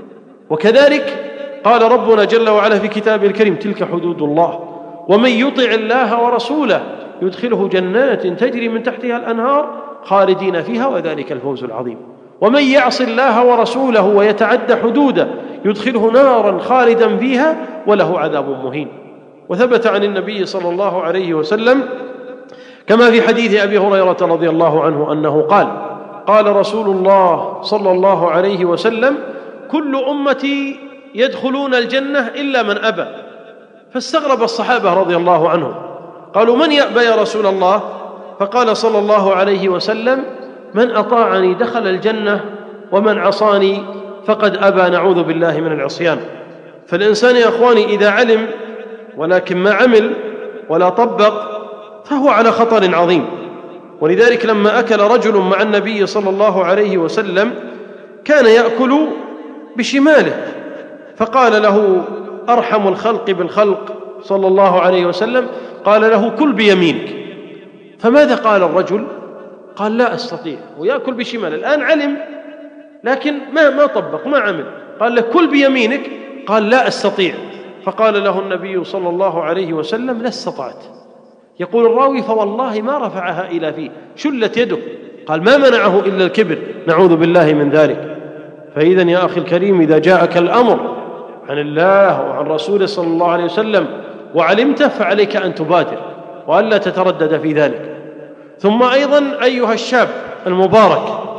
وكذلك قال ربنا جل وعلا في كتابه الكريم تلك حدود الله ومن يطع الله ورسوله يدخله جنات تجري من تحتها الأنهار خالدين فيها وذلك الفوز العظيم. ومن يعص الله ورسوله ويتعد حدوده يدخله نارا خالدا فيها وله عذاب مهين. وثبت عن النبي صلى الله عليه وسلم كما في حديث أبي هريرة رضي الله عنه أنه قال قال رسول الله صلى الله عليه وسلم كل أمتي يدخلون الجنة إلا من أبى. فاستغرب الصحابة رضي الله عنهم، قالوا من يأبى يا رسول الله؟ فقال صلى الله عليه وسلم من أطاعني دخل الجنة ومن عصاني فقد أبى، نعوذ بالله من العصيان. فالإنسان يا أخواني إذا علم ولكن ما عمل ولا طبق فهو على خطر عظيم. ولذلك لما أكل رجل مع النبي صلى الله عليه وسلم كان يأكل بشماله، فقال له أرحم الخلق بالخلق صلى الله عليه وسلم قال له كل بيمينك. فماذا قال الرجل؟ قال لا أستطيع، ويأكل بشماله. الآن علم لكن ما ما طبق ما عمل. قال له كل بيمينك، قال لا أستطيع. فقال له النبي صلى الله عليه وسلم لا استطعت. يقول الراوي فوالله ما رفعها إلى فيه، شلت يده. قال ما منعه إلا الكبر، نعوذ بالله من ذلك. فإذا يا أخي الكريم إذا جاءك الأمر عن الله وعن رسوله صلى الله عليه وسلم وعلمته فعليك أن تبادر وألا تتردد في ذلك. ثم أيضا أيها الشاب المبارك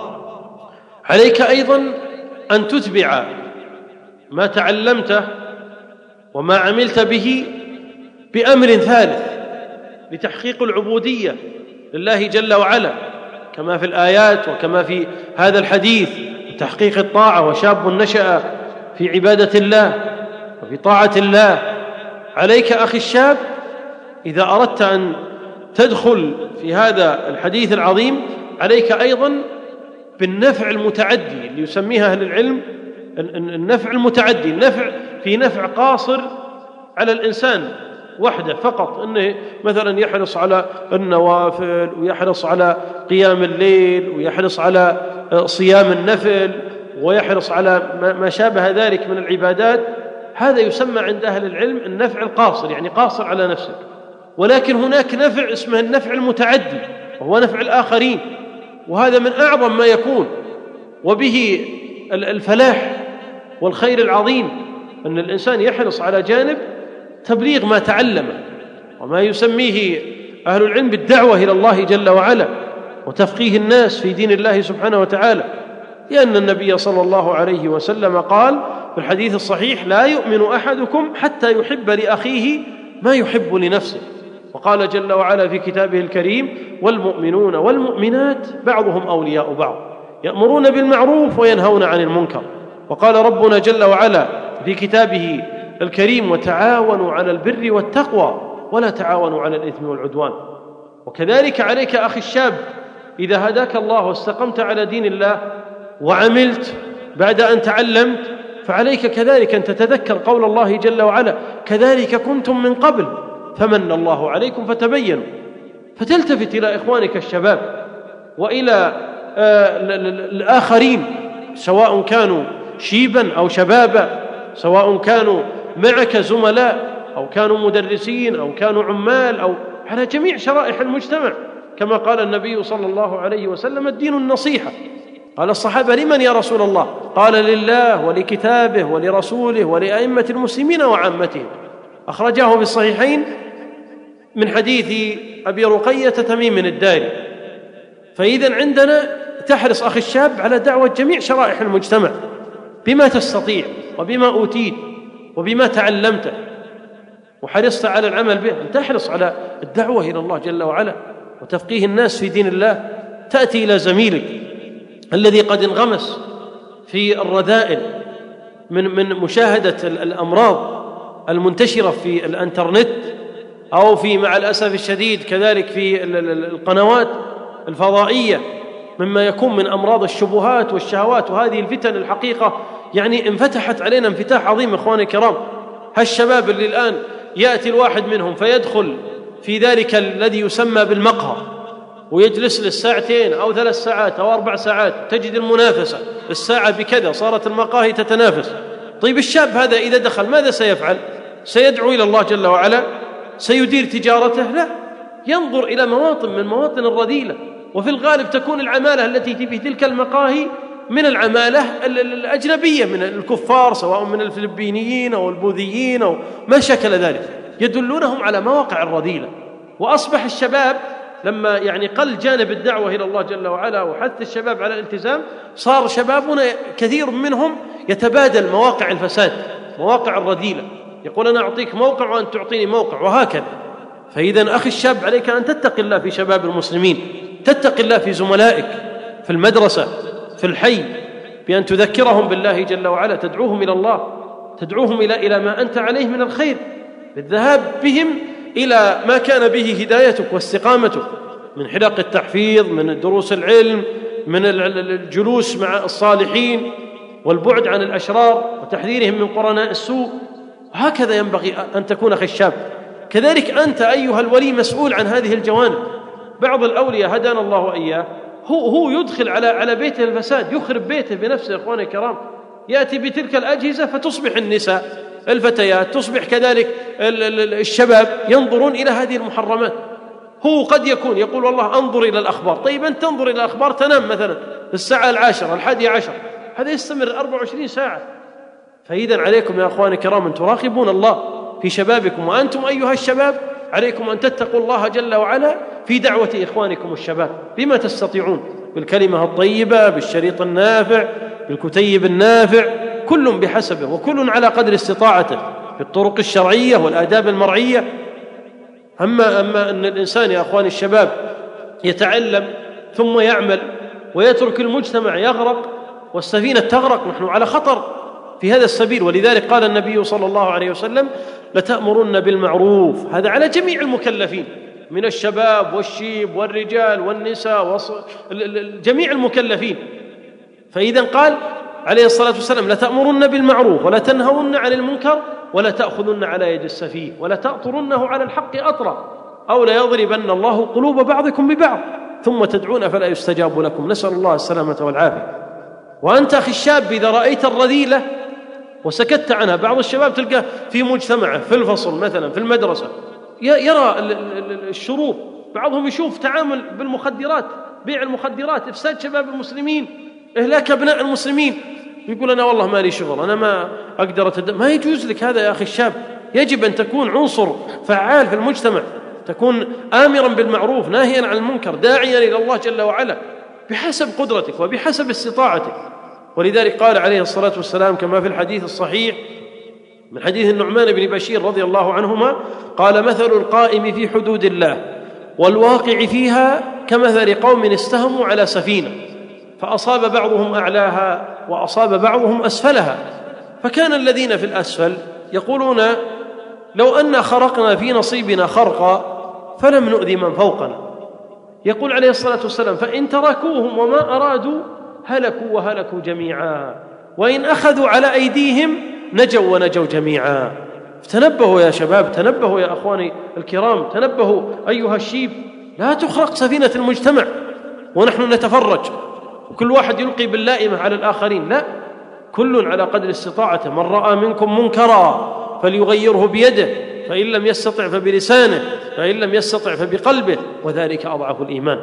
عليك أيضا أن تتبع ما تعلمته وما عملت به بأمر ثالث لتحقيق العبودية لله جل وعلا، كما في الآيات وكما في هذا الحديث، تحقيق الطاعة. وشاب نشأ في عبادة الله وفي طاعة الله. عليك أخي الشاب إذا أردت أن تدخل في هذا الحديث العظيم عليك أيضا بالنفع المتعدي اللي يسميها أهل العلم النفع المتعدي، النفع في نفع قاصر على الإنسان وحده فقط، أنه مثلا يحرص على النوافل ويحرص على قيام الليل ويحرص على صيام النفل ويحرص على ما شابه ذلك من العبادات. هذا يسمى عند أهل العلم النفع القاصر، يعني قاصر على نفسك. ولكن هناك نفع اسمه النفع المتعدي وهو نفع الآخرين، وهذا من أعظم ما يكون، وبه الفلاح والخير العظيم أن الإنسان يحرص على جانب تبليغ ما تعلمه وما يسميه أهل العلم بالدعوة إلى الله جل وعلا. وتفقيه الناس في دين الله سبحانه وتعالى، لأن النبي صلى الله عليه وسلم قال في الحديث الصحيح: لا يؤمن أحدكم حتى يحب لأخيه ما يحب لنفسه. وقال جل وعلا في كتابه الكريم: والمؤمنون والمؤمنات بعضهم أولياء بعض يأمرون بالمعروف وينهون عن المنكر. وقال ربنا جل وعلا في كتابه الكريم: وتعاونوا على البر والتقوى ولا تعاونوا على الإثم والعدوان. وكذلك عليك أخي الشاب، إذا هداك الله واستقمت على دين الله وعملت بعد أن تعلمت، فعليك كذلك أن تتذكر قول الله جل وعلا: كذلك كنتم من قبل فمن الله عليكم فتبينوا. فتلتفت إلى إخوانك الشباب وإلى الآخرين، سواء كانوا شيبا أو شبابا، سواء كانوا معك زملاء أو كانوا مدرسين أو كانوا عمال، أو على جميع شرائح المجتمع، كما قال النبي صلى الله عليه وسلم: الدين النصيحة. قال الصحابة: لمن يا رسول الله؟ قال: لله ولكتابه ولرسوله ولأئمة المسلمين وعامتهم. أخرجاه في الصحيحين من حديث أبي رقية تميم الداري. فإذا عندنا تحرص أخي الشاب على دعوة جميع شرائح المجتمع بما تستطيع وبما أوتيت وبما تعلمته وحرصت على العمل به، أن تحرص على الدعوة إلى الله جل وعلا وتفقيه الناس في دين الله. تأتي إلى زميلك الذي قد انغمس في الرذائل من من مشاهدة الأمراض المنتشرة في الانترنت، أو في مع الأسف الشديد كذلك في القنوات الفضائية، مما يكون من أمراض الشبهات والشهوات. وهذه الفتن الحقيقة يعني انفتحت علينا انفتاح عظيم إخواني الكرام. هالشباب اللي الآن يأتي الواحد منهم فيدخل في ذلك الذي يسمى بالمقهى، ويجلس للساعتين أو ثلاث ساعات أو أربع ساعات، تجد المنافسة الساعة بكذا، صارت المقاهي تتنافس. طيب الشاب هذا إذا دخل ماذا سيفعل؟ سيدعو إلى الله جل وعلا؟ سيدير تجارته؟ لا، ينظر إلى مواطن من مواطن الرذيلة. وفي الغالب تكون العمالة التي في تلك المقاهي من العمالة الأجنبية من الكفار، سواء من الفلبينيين أو البوذيين أو ما شكل ذلك، يدلونهم على مواقع الرذيلة. وأصبح الشباب لما يعني قل جانب الدعوة إلى الله جل وعلا وحث الشباب على الالتزام، صار شبابنا كثير منهم يتبادل مواقع الفساد، مواقع الرذيلة، يقول: أنا أعطيك موقع وأنت تعطيني موقع، وهكذا. فإذا أخي الشاب عليك أن تتقي الله في شباب المسلمين، تتقي الله في زملائك في المدرسة في الحي، بأن تذكرهم بالله جل وعلا، تدعوهم إلى الله، تدعوهم إلى إلى ما أنت عليه من الخير، بالذهاب بهم إلى ما كان به هدايتك واستقامتك من حلق التحفيظ، من دروس العلم، من الجلوس مع الصالحين، والبعد عن الأشرار وتحذيرهم من قرناء السوء. هكذا ينبغي أن تكون أخي الشاب. كذلك أنت أيها الولي مسؤول عن هذه الجوانب. بعض الأولياء هدانا الله وإياه هو هو يدخل على على بيته الفساد، يخرب بيته بنفسه. إخواني الكرام، يأتي بتلك الأجهزة فتصبح النساء الفتيات، تصبح كذلك الشباب ينظرون إلى هذه المحرمات. هو قد يكون يقول: والله أنظر إلى الأخبار. طيب أنت تنظر إلى الأخبار، تنام مثلا في الساعة العاشرة الحادية عشر، هذا يستمر أربع وعشرين ساعة. فإذا عليكم يا أخواني الكرام أن تراقبون الله في شبابكم، وأنتم أيها الشباب عليكم أن تتقوا الله جل وعلا في دعوة إخوانكم الشباب بما تستطيعون، بالكلمة الطيبة، بالشريط النافع، بالكتيب النافع، كل بحسبه وكل على قدر استطاعته، بالطرق الشرعية والآداب المرعية. أما أما أن الإنسان يا أخواني الشباب يتعلم ثم يعمل ويترك المجتمع يغرق والسفينة تغرق، نحن على خطر في هذا السبيل. ولذلك قال النبي صلى الله عليه وسلم: لتأمرن بالمعروف. هذا على جميع المكلفين من الشباب والشيب والرجال والنساء جميع المكلفين. فإذا قال عليه الصلاة والسلام: لتأمرن بالمعروف ولا تنهون عن المنكر ولا تأخذن على يد السفيه ولا تأطرنه على الحق أطرا أو لا يضربن الله قلوب بعضكم ببعض ثم تدعون فلا يستجاب لكم. نسأل الله السلامة والعافية. وأنت أخي الشاب إذا رأيت الرذيلة وسكت عنها، بعض الشباب تلقاه في مجتمعه في الفصل مثلا في المدرسة يرى الشرور، بعضهم يشوف تعامل بالمخدرات، بيع المخدرات، إفساد شباب المسلمين، إهلاك أبناء المسلمين، يقول: أنا والله ما لي شغل، أنا ما أقدر أتد... ما يجوز لك هذا يا أخي الشاب. يجب أن تكون عنصر فعال في المجتمع، تكون آمرا بالمعروف ناهيا عن المنكر داعيا إلى الله جل وعلا بحسب قدرتك وبحسب استطاعتك. ولذلك قال عليه الصلاة والسلام كما في الحديث الصحيح من حديث النعمان بن بشير رضي الله عنهما قال: مثل القائم في حدود الله والواقع فيها كمثل قوم استهموا على سفينة فأصاب بعضهم أعلاها وأصاب بعضهم أسفلها، فكان الذين في الأسفل يقولون: لو أن خرقنا في نصيبنا خرقا فلم نؤذي من فوقنا. يقول عليه الصلاة والسلام: فإن تركوهم وما أرادوا هلكوا وهلكوا جميعا، وإن أخذوا على أيديهم نجوا ونجوا جميعا. تنبهوا يا شباب، تنبهوا يا أخواني الكرام، تنبهوا أيها الشيب، لا تخرق سفينة المجتمع ونحن نتفرج وكل واحد يلقي باللائمة على الآخرين. لا، كل على قدر استطاعته. من رأى منكم منكرا فليغيره بيده، فإن لم يستطع فبلسانه، فإن لم يستطع فبقلبه، وذلك أضعف الإيمان.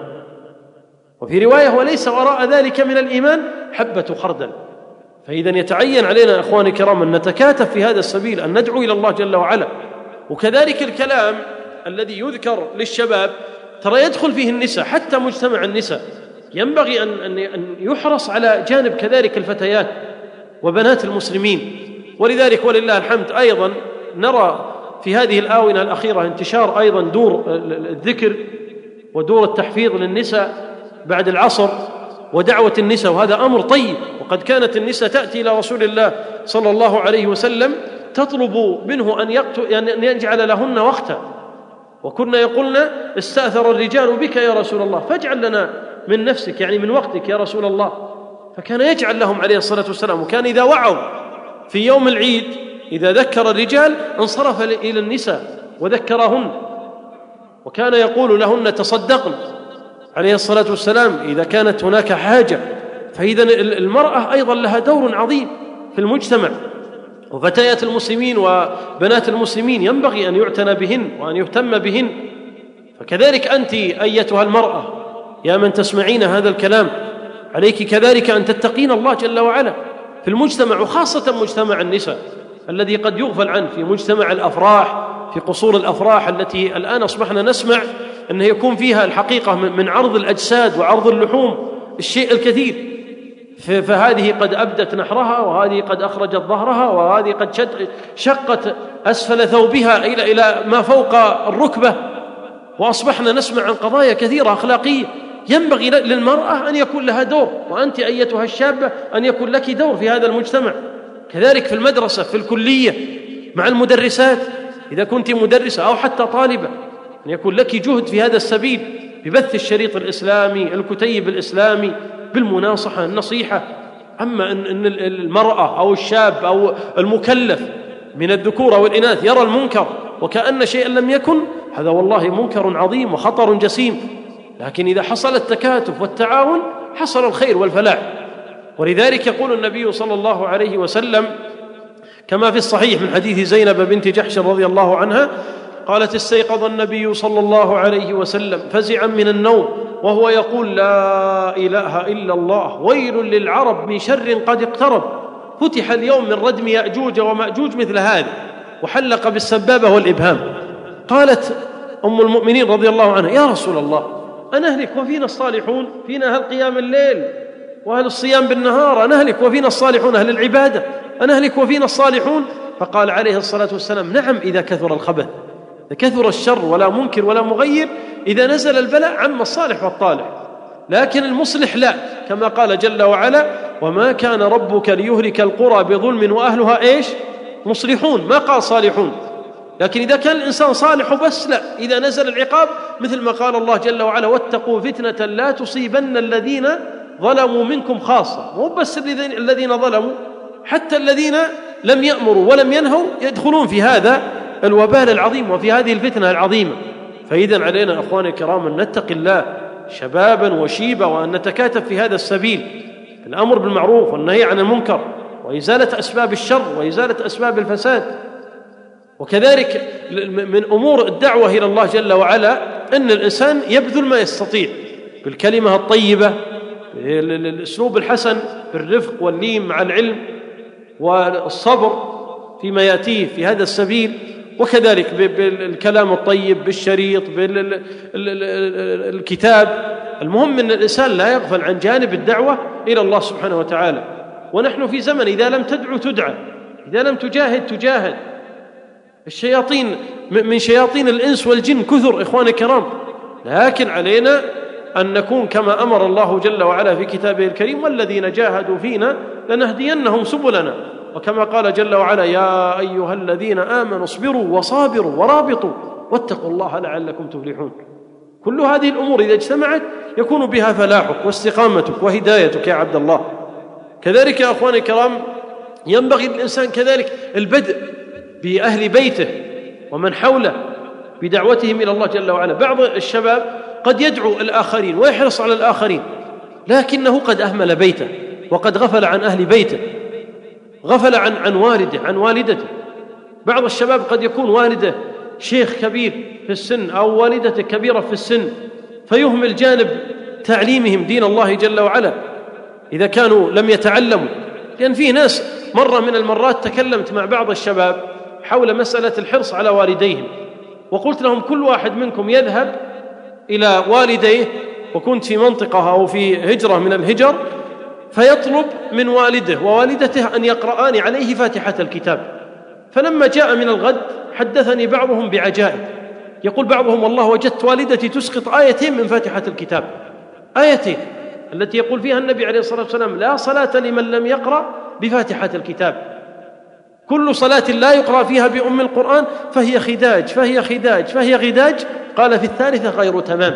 وفي رواية: وليس وراء ذلك من الإيمان حبة خردل. فإذا يتعين علينا أخواني الكرام أن نتكاتف في هذا السبيل، أن ندعو إلى الله جل وعلا. وكذلك الكلام الذي يذكر للشباب ترى يدخل فيه النساء، حتى مجتمع النساء ينبغي أن يحرص على جانب كذلك الفتيات وبنات المسلمين. ولذلك ولله الحمد أيضا نرى في هذه الآونة الأخيرة انتشار أيضا دور الذكر ودور التحفيظ للنساء بعد العصر ودعوة النساء، وهذا أمر طيب. وقد كانت النساء تأتي إلى رسول الله صلى الله عليه وسلم تطلب منه أن يجعل لهن وقتا، وكنا يقولن: استأثر الرجال بك يا رسول الله فاجعل لنا من نفسك، يعني من وقتك يا رسول الله. فكان يجعل لهم عليه الصلاة والسلام. وكان إذا وعوا في يوم العيد إذا ذكر الرجال انصرف إلى النساء وذكرهن، وكان يقول لهن: تصدقن عليه الصلاة والسلام إذا كانت هناك حاجة. فإذا المرأة أيضا لها دور عظيم في المجتمع، وفتيات المسلمين وبنات المسلمين ينبغي أن يعتنى بهن وأن يهتم بهن. فكذلك أنت أيتها المرأة يا من تسمعين هذا الكلام، عليك كذلك أن تتقين الله جل وعلا في المجتمع، وخاصة مجتمع النساء الذي قد يغفل عنه، في مجتمع الأفراح، في قصور الأفراح التي الآن أصبحنا نسمع أنه يكون فيها الحقيقة من عرض الأجساد وعرض اللحوم الشيء الكثير. فهذه قد أبدت نحرها، وهذه قد أخرجت ظهرها، وهذه قد شقت أسفل ثوبها إلى إلى ما فوق الركبة. وأصبحنا نسمع عن قضايا كثيرة أخلاقية. ينبغي للمرأة أن يكون لها دور، وأنت أيتها الشابة أن يكون لك دور في هذا المجتمع. كذلك في المدرسة، في الكلية، مع المدرسات إذا كنت مدرسة أو حتى طالبة، أن يكون لك جهد في هذا السبيل ببث الشريط الإسلامي، الكتيب الإسلامي، بالمناصحة، النصيحة. أما أن المرأة أو الشاب أو المكلف من الذكور أو الإناث يرى المنكر وكأن شيئا لم يكن، هذا والله منكر عظيم وخطر جسيم. لكن إذا حصل التكاتف والتعاون حصل الخير والفلاح. ولذلك يقول النبي صلى الله عليه وسلم كما في الصحيح من حديث زينب بنت جحش رضي الله عنها قالت: استيقظ النبي صلى الله عليه وسلم فزعا من النوم وهو يقول: لا إله إلا الله، ويل للعرب من شر قد اقترب، فتح اليوم من ردم يأجوج ومأجوج مثل هذا، وحلق بالسبابة والإبهام. قالت أم المؤمنين رضي الله عنها: يا رسول الله، أنهلك وفينا الصالحون؟ فينا أهل قيام الليل وأهل الصيام بالنهار، أنهلك وفينا الصالحون أهل العبادة، أنهلك وفينا الصالحون؟ فقال عليه الصلاة والسلام: نعم، إذا كثر الخبث، إذا كثر الشر ولا منكر ولا مغير، إذا نزل البلاء عم الصالح والطالح. لكن المصلح لا، كما قال جل وعلا: وما كان ربك ليهلك القرى بظلم وأهلها إيش؟ مصلحون. ما قال صالحون. لكن إذا كان الإنسان صالح بس لا، إذا نزل العقاب مثل ما قال الله جل وعلا: واتقوا فتنة لا تصيبن الذين ظلموا منكم خاصة. مو بس الذين ظلموا، حتى الذين لم يأمروا ولم ينهوا يدخلون في هذا الوبال العظيم وفي هذه الفتنة العظيمة. فإذا علينا أخواني الكرام أن نتقي الله شبابا وشيبا، وأن نتكاتف في هذا السبيل، الأمر بالمعروف والنهي عن المنكر، وإزالة أسباب الشر وإزالة أسباب الفساد. وكذلك من أمور الدعوة إلى الله جل وعلا أن الإنسان يبذل ما يستطيع بالكلمة الطيبة، بالأسلوب الحسن، بالرفق واللين مع العلم والصبر فيما يأتيه في هذا السبيل، وكذلك بالكلام الطيب، بالشريط، بالكتاب. المهم أن الإنسان لا يغفل عن جانب الدعوة إلى الله سبحانه وتعالى. ونحن في زمن إذا لم تدعو تدعى، إذا لم تجاهد تجاهد. الشياطين من شياطين الإنس والجن كثر إخواني الكرام، لكن علينا أن نكون كما أمر الله جل وعلا في كتابه الكريم: والذين جاهدوا فينا لنهدينهم سبلنا. وكما قال جل وعلا: يا أيها الذين آمنوا اصبروا وصابروا ورابطوا واتقوا الله لعلكم تفلحون. كل هذه الأمور إذا اجتمعت يكون بها فلاحك واستقامتك وهدايتك يا عبد الله. كذلك يا أخواني الكرام ينبغي للإنسان كذلك البدء بأهل بيته ومن حوله بدعوتهم إلى الله جل وعلا. بعض الشباب قد يدعو الآخرين ويحرص على الآخرين، لكنه قد أهمل بيته وقد غفل عن أهل بيته، غفل عن عن والده عن والدته. بعض الشباب قد يكون والده شيخ كبير في السن أو والدته كبيرة في السن، فيهمل جانب تعليمهم دين الله جل وعلا إذا كانوا لم يتعلموا. لأن فيه ناس مرة من المرات تكلمت مع بعض الشباب حول مسألة الحرص على والديهم، وقلت لهم: كل واحد منكم يذهب إلى والديه، وكنت في منطقة أو في هجرة من الهجر، فيطلب من والده ووالدته أن يقرآن عليه فاتحة الكتاب. فلما جاء من الغد حدثني بعضهم بعجائب، يقول بعضهم: والله وجدت والدتي تسقط آيتين من فاتحة الكتاب، آيتين التي يقول فيها النبي عليه الصلاة والسلام: لا صلاة لمن لم يقرأ بفاتحة الكتاب، كل صلاة لا يقرأ فيها بأم القرآن فهي خداج فهي خداج فهي غداج، قال في الثالثة غير تمام.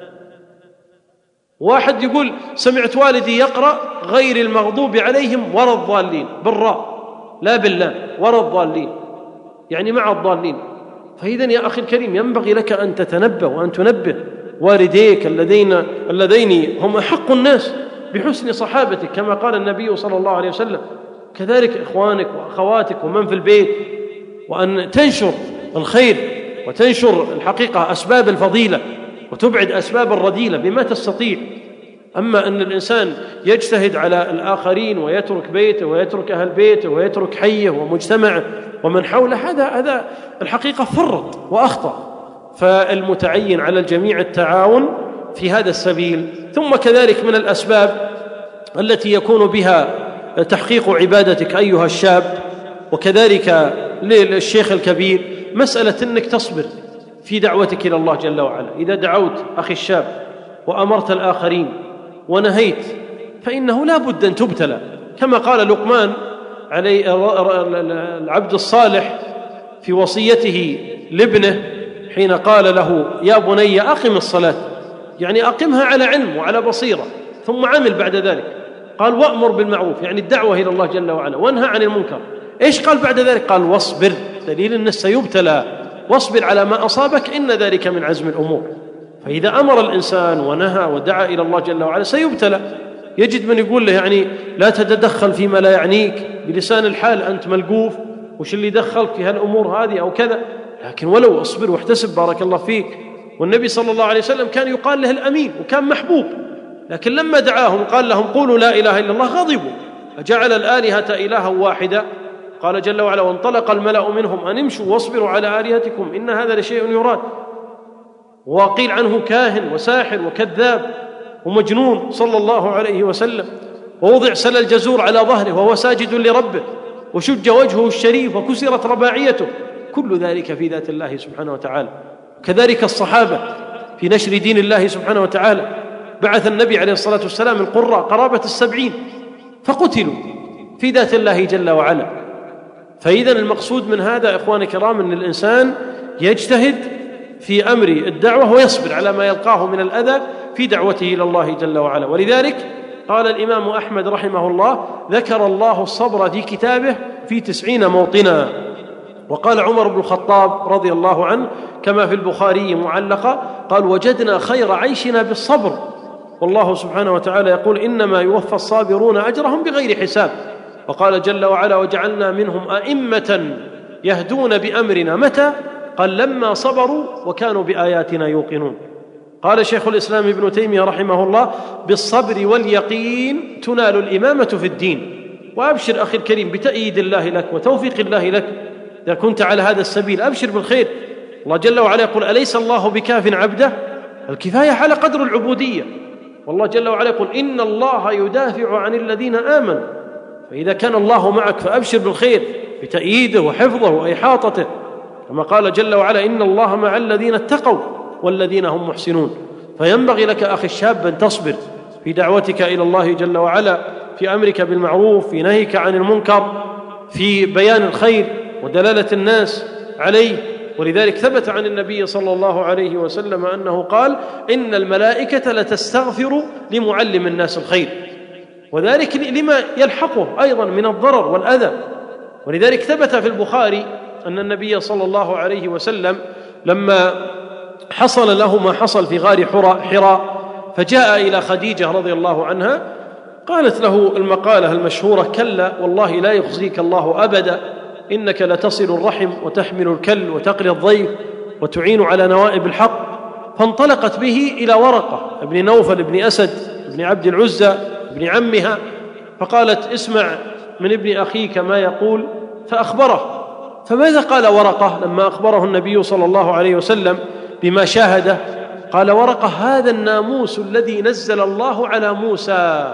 واحد يقول: سمعت والدي يقرأ غير المغضوب عليهم ولا الضالين، بالراء لا بالله، ولا الضالين يعني مع الضالين. فإذا يا أخي الكريم ينبغي لك أن تتنبه وأن تنبه والديك اللذين اللذين هم أحق الناس بحسن صحابتك كما قال النبي صلى الله عليه وسلم. كذلك إخوانك وأخواتك ومن في البيت، وأن تنشر الخير وتنشر الحقيقة أسباب الفضيلة وتبعد أسباب الرذيلة بما تستطيع. أما أن الإنسان يجتهد على الآخرين ويترك بيته ويترك أهل بيته ويترك حيه ومجتمعه ومن حوله، هذا هذا الحقيقة فرط وأخطأ. فالمتعين على الجميع التعاون في هذا السبيل. ثم كذلك من الأسباب التي يكون بها تحقيق عبادتك أيها الشاب وكذلك للشيخ الكبير مسألة أنك تصبر في دعوتك إلى الله جل وعلا. إذا دعوت أخي الشاب وأمرت الآخرين ونهيت فإنه لا بد أن تبتلى، كما قال لقمان عليه العبد الصالح في وصيته لابنه حين قال له: يا بني أقم الصلاة، يعني أقمها على علم وعلى بصيرة، ثم عمل بعد ذلك. قال: وأمر بالمعروف، يعني الدعوة إلى الله جل وعلا، وانهى عن المنكر. إيش قال بعد ذلك؟ قال: واصبر، دليل أن سيبتلى، واصبر على ما أصابك إن ذلك من عزم الأمور. فإذا أمر الإنسان ونهى ودعا إلى الله جل وعلا سيبتلى. يجد من يقول له يعني لا تتدخل فيما لا يعنيك، بلسان الحال أنت ملقوف، وش اللي دخلك في هالأمور هذه أو كذا، لكن ولو اصبر واحتسب بارك الله فيك. والنبي صلى الله عليه وسلم كان يقال له الأمين وكان محبوب، لكن لما دعاهم قال لهم: قولوا لا إله إلا الله، غضبوا فجعل الآلهة إلها واحدة. قال جل وعلا: وانطلق الملأ منهم أن امشوا واصبروا على آلهتكم إن هذا لشيء يراد. وقيل عنه كاهن وساحر وكذاب ومجنون صلى الله عليه وسلم. ووضع سل الجزور على ظهره وهو ساجد لربه، وشج وجهه الشريف وكسرت رباعيته، كل ذلك في ذات الله سبحانه وتعالى. كذلك الصحابة في نشر دين الله سبحانه وتعالى، بعث النبي عليه الصلاة والسلام القراء قرابة السبعين فقتلوا في ذات الله جل وعلا. فإذا المقصود من هذا إخواني الكرام أن الإنسان يجتهد في أمر الدعوة ويصبر على ما يلقاه من الأذى في دعوته إلى الله جل وعلا. ولذلك قال الإمام أحمد رحمه الله: ذكر الله الصبر في كتابه في تسعين موطنا. وقال عمر بن الخطاب رضي الله عنه كما في البخاري معلقة قال: وجدنا خير عيشنا بالصبر، والله سبحانه وتعالى يقول: إنما يوفى الصابرون أجرهم بغير حساب. وقال جل وعلا: وجعلنا منهم أئمة يهدون بأمرنا، متى؟ قال: لما صبروا وكانوا بآياتنا يوقنون. قال شيخ الإسلام ابن تيمية رحمه الله: بالصبر واليقين تنال الإمامة في الدين. وأبشر أخي الكريم بتأييد الله لك وتوفيق الله لك إذا كنت على هذا السبيل أبشر بالخير. الله جل وعلا يقول: أليس الله بكاف عبده؟ الكفاية على قدر العبودية. والله جل وعلا يقول: إن الله يدافع عن الذين آمنوا. فإذا كان الله معك فأبشر بالخير بتأييده وحفظه وإحاطته، كما قال جل وعلا: إن الله مع الذين اتقوا والذين هم محسنون. فينبغي لك أخي الشاب أن تصبر في دعوتك إلى الله جل وعلا، في أمرك بالمعروف، في نهيك عن المنكر، في بيان الخير ودلالة الناس عليه. ولذلك ثبت عن النبي صلى الله عليه وسلم أنه قال: إن الملائكة لتستغفر لمعلم الناس الخير، وذلك لما يلحقه أيضا من الضرر والأذى. ولذلك ثبت في البخاري أن النبي صلى الله عليه وسلم لما حصل له ما حصل في غار حراء فجاء إلى خديجة رضي الله عنها، قالت له المقالة المشهورة: كلا والله لا يخزيك الله أبدا، إنك لتصل الرحم وتحمل الكل وتقري الضيف وتعين على نوائب الحق. فانطلقت به إلى ورقة ابن نوفل ابن أسد ابن عبد العزى ابن عمها، فقالت: اسمع من ابن أخيك ما يقول. فأخبره. فماذا قال ورقة لما أخبره النبي صلى الله عليه وسلم بما شاهده؟ قال ورقة: هذا الناموس الذي نزل الله على موسى،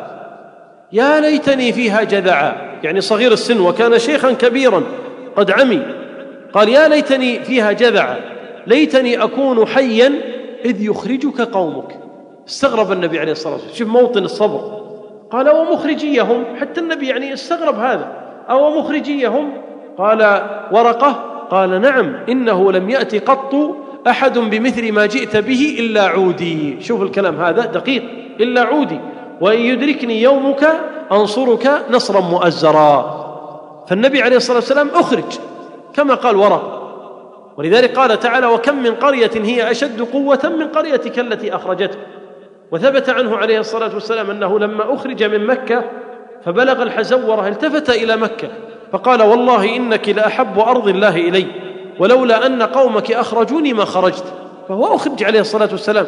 يا ليتني فيها جذعا، يعني صغير السن وكان شيخا كبيرا قد عمي. قال: يا ليتني فيها جذعا، ليتني أكون حيا إذ يخرجك قومك. استغرب النبي عليه الصلاة والسلام، شوف موطن الصبر. قال: ومخرجيهم، حتى النبي يعني استغرب هذا، أو مخرجيهم؟ قال ورقة: قال: نعم، إنه لم يأتي قط أحد بمثل ما جئت به إلا عودي. شوف الكلام هذا دقيق، إلا عودي، وإن يدركني يومك أنصرك نصرا مؤزرا. فالنبي عليه الصلاة والسلام أخرج كما قال ورقة. ولذلك قال تعالى: وكم من قرية هي أشد قوة من قريتك التي أخرجتك. وثبت عنه عليه الصلاة والسلام أنه لما أخرج من مكة فبلغ الحزورة التفت إلى مكة فقال: والله إنك لأحب أرض الله إلي، ولولا أن قومك أخرجوني ما خرجت. فهو أخرج عليه الصلاة والسلام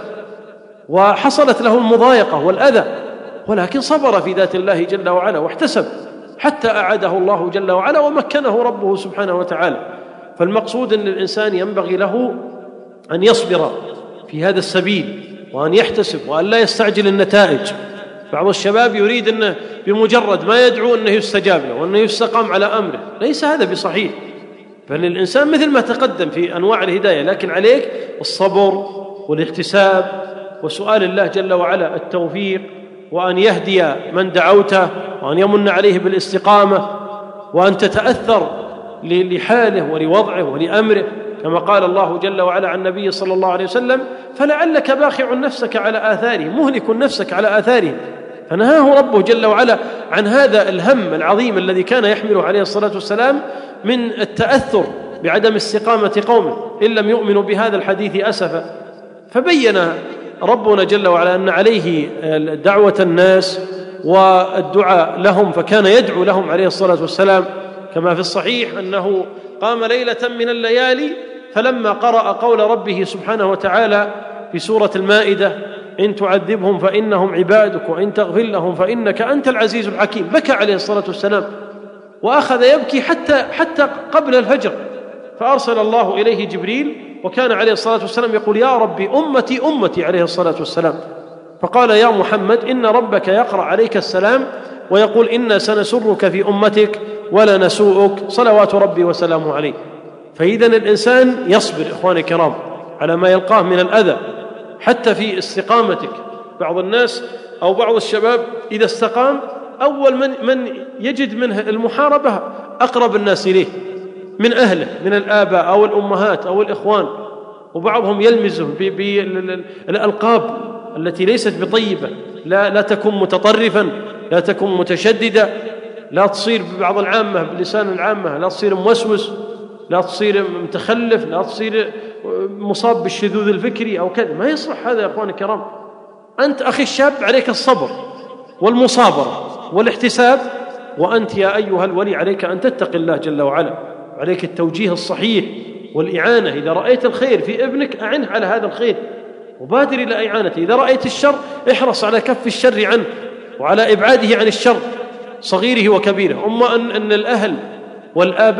وحصلت له المضايقة والأذى، ولكن صبر في ذات الله جل وعلا واحتسب حتى أعاده الله جل وعلا ومكنه ربه سبحانه وتعالى. فالمقصود أن الإنسان ينبغي له أن يصبر في هذا السبيل وأن يحتسب وأن لا يستعجل النتائج. بعض الشباب يريد أنه بمجرد ما يدعو أنه يستجاب له وأنه يستقام على أمره، ليس هذا بصحيح. فالإنسان مثل ما تقدم في أنواع الهداية، لكن عليك الصبر والاحتساب وسؤال الله جل وعلا التوفيق، وأن يهدي من دعوته، وأن يمن عليه بالاستقامة، وأن تتأثر لحاله ولوضعه ولأمره، كما قال الله جل وعلا عن النبي صلى الله عليه وسلم: فلعلك باخع نفسك على آثارهم، مهلك نفسك على آثارهم. فنهاه ربه جل وعلا عن هذا الهم العظيم الذي كان يحمله عليه الصلاة والسلام من التأثر بعدم استقامة قومه إن لم يؤمنوا بهذا الحديث أسفا. فبين ربنا جل وعلا أن عليه دعوة الناس والدعاء لهم، فكان يدعو لهم عليه الصلاة والسلام، كما في الصحيح أنه قام ليلة من الليالي فلما قرأ قول ربه سبحانه وتعالى في سورة المائدة: إن تعذبهم فإنهم عبادك وإن تغفر لهم فإنك أنت العزيز الحكيم، بكى عليه الصلاة والسلام وأخذ يبكي حتى حتى قبل الفجر. فأرسل الله إليه جبريل، وكان عليه الصلاة والسلام يقول: يا ربي أمتي أمتي عليه الصلاة والسلام. فقال: يا محمد إن ربك يقرأ عليك السلام ويقول: إنا سنسرك في أمتك ولا نسوءك، صلوات ربي وسلامه عليه. فإذا الإنسان يصبر إخواني الكرام على ما يلقاه من الأذى حتى في استقامتك. بعض الناس أو بعض الشباب إذا استقام أول من, من يجد منه المحاربة أقرب الناس إليه من أهله، من الآباء أو الأمهات أو الإخوان، وبعضهم يلمزه بالألقاب التي ليست بطيبة. لا, لا تكن متطرفا، لا تكن متشددا، لا تصير ببعض العامة بلسان العامة لا تصير موسوس، لا تصير متخلف، لا تصير مصاب بالشذوذ الفكري أو كذا. ما يصلح هذا يا أخواني الكرام. أنت أخي الشاب عليك الصبر والمصابرة والاحتساب، وأنت يا أيها الولي عليك أن تتقي الله جل وعلا، عليك التوجيه الصحيح والإعانة. إذا رأيت الخير في ابنك أعنه على هذا الخير وبادر إلى إعانته. إذا رأيت الشر احرص على كف الشر عنه وعلى إبعاده عن الشر صغيره وكبيره. أما أن, أن الأهل والآباء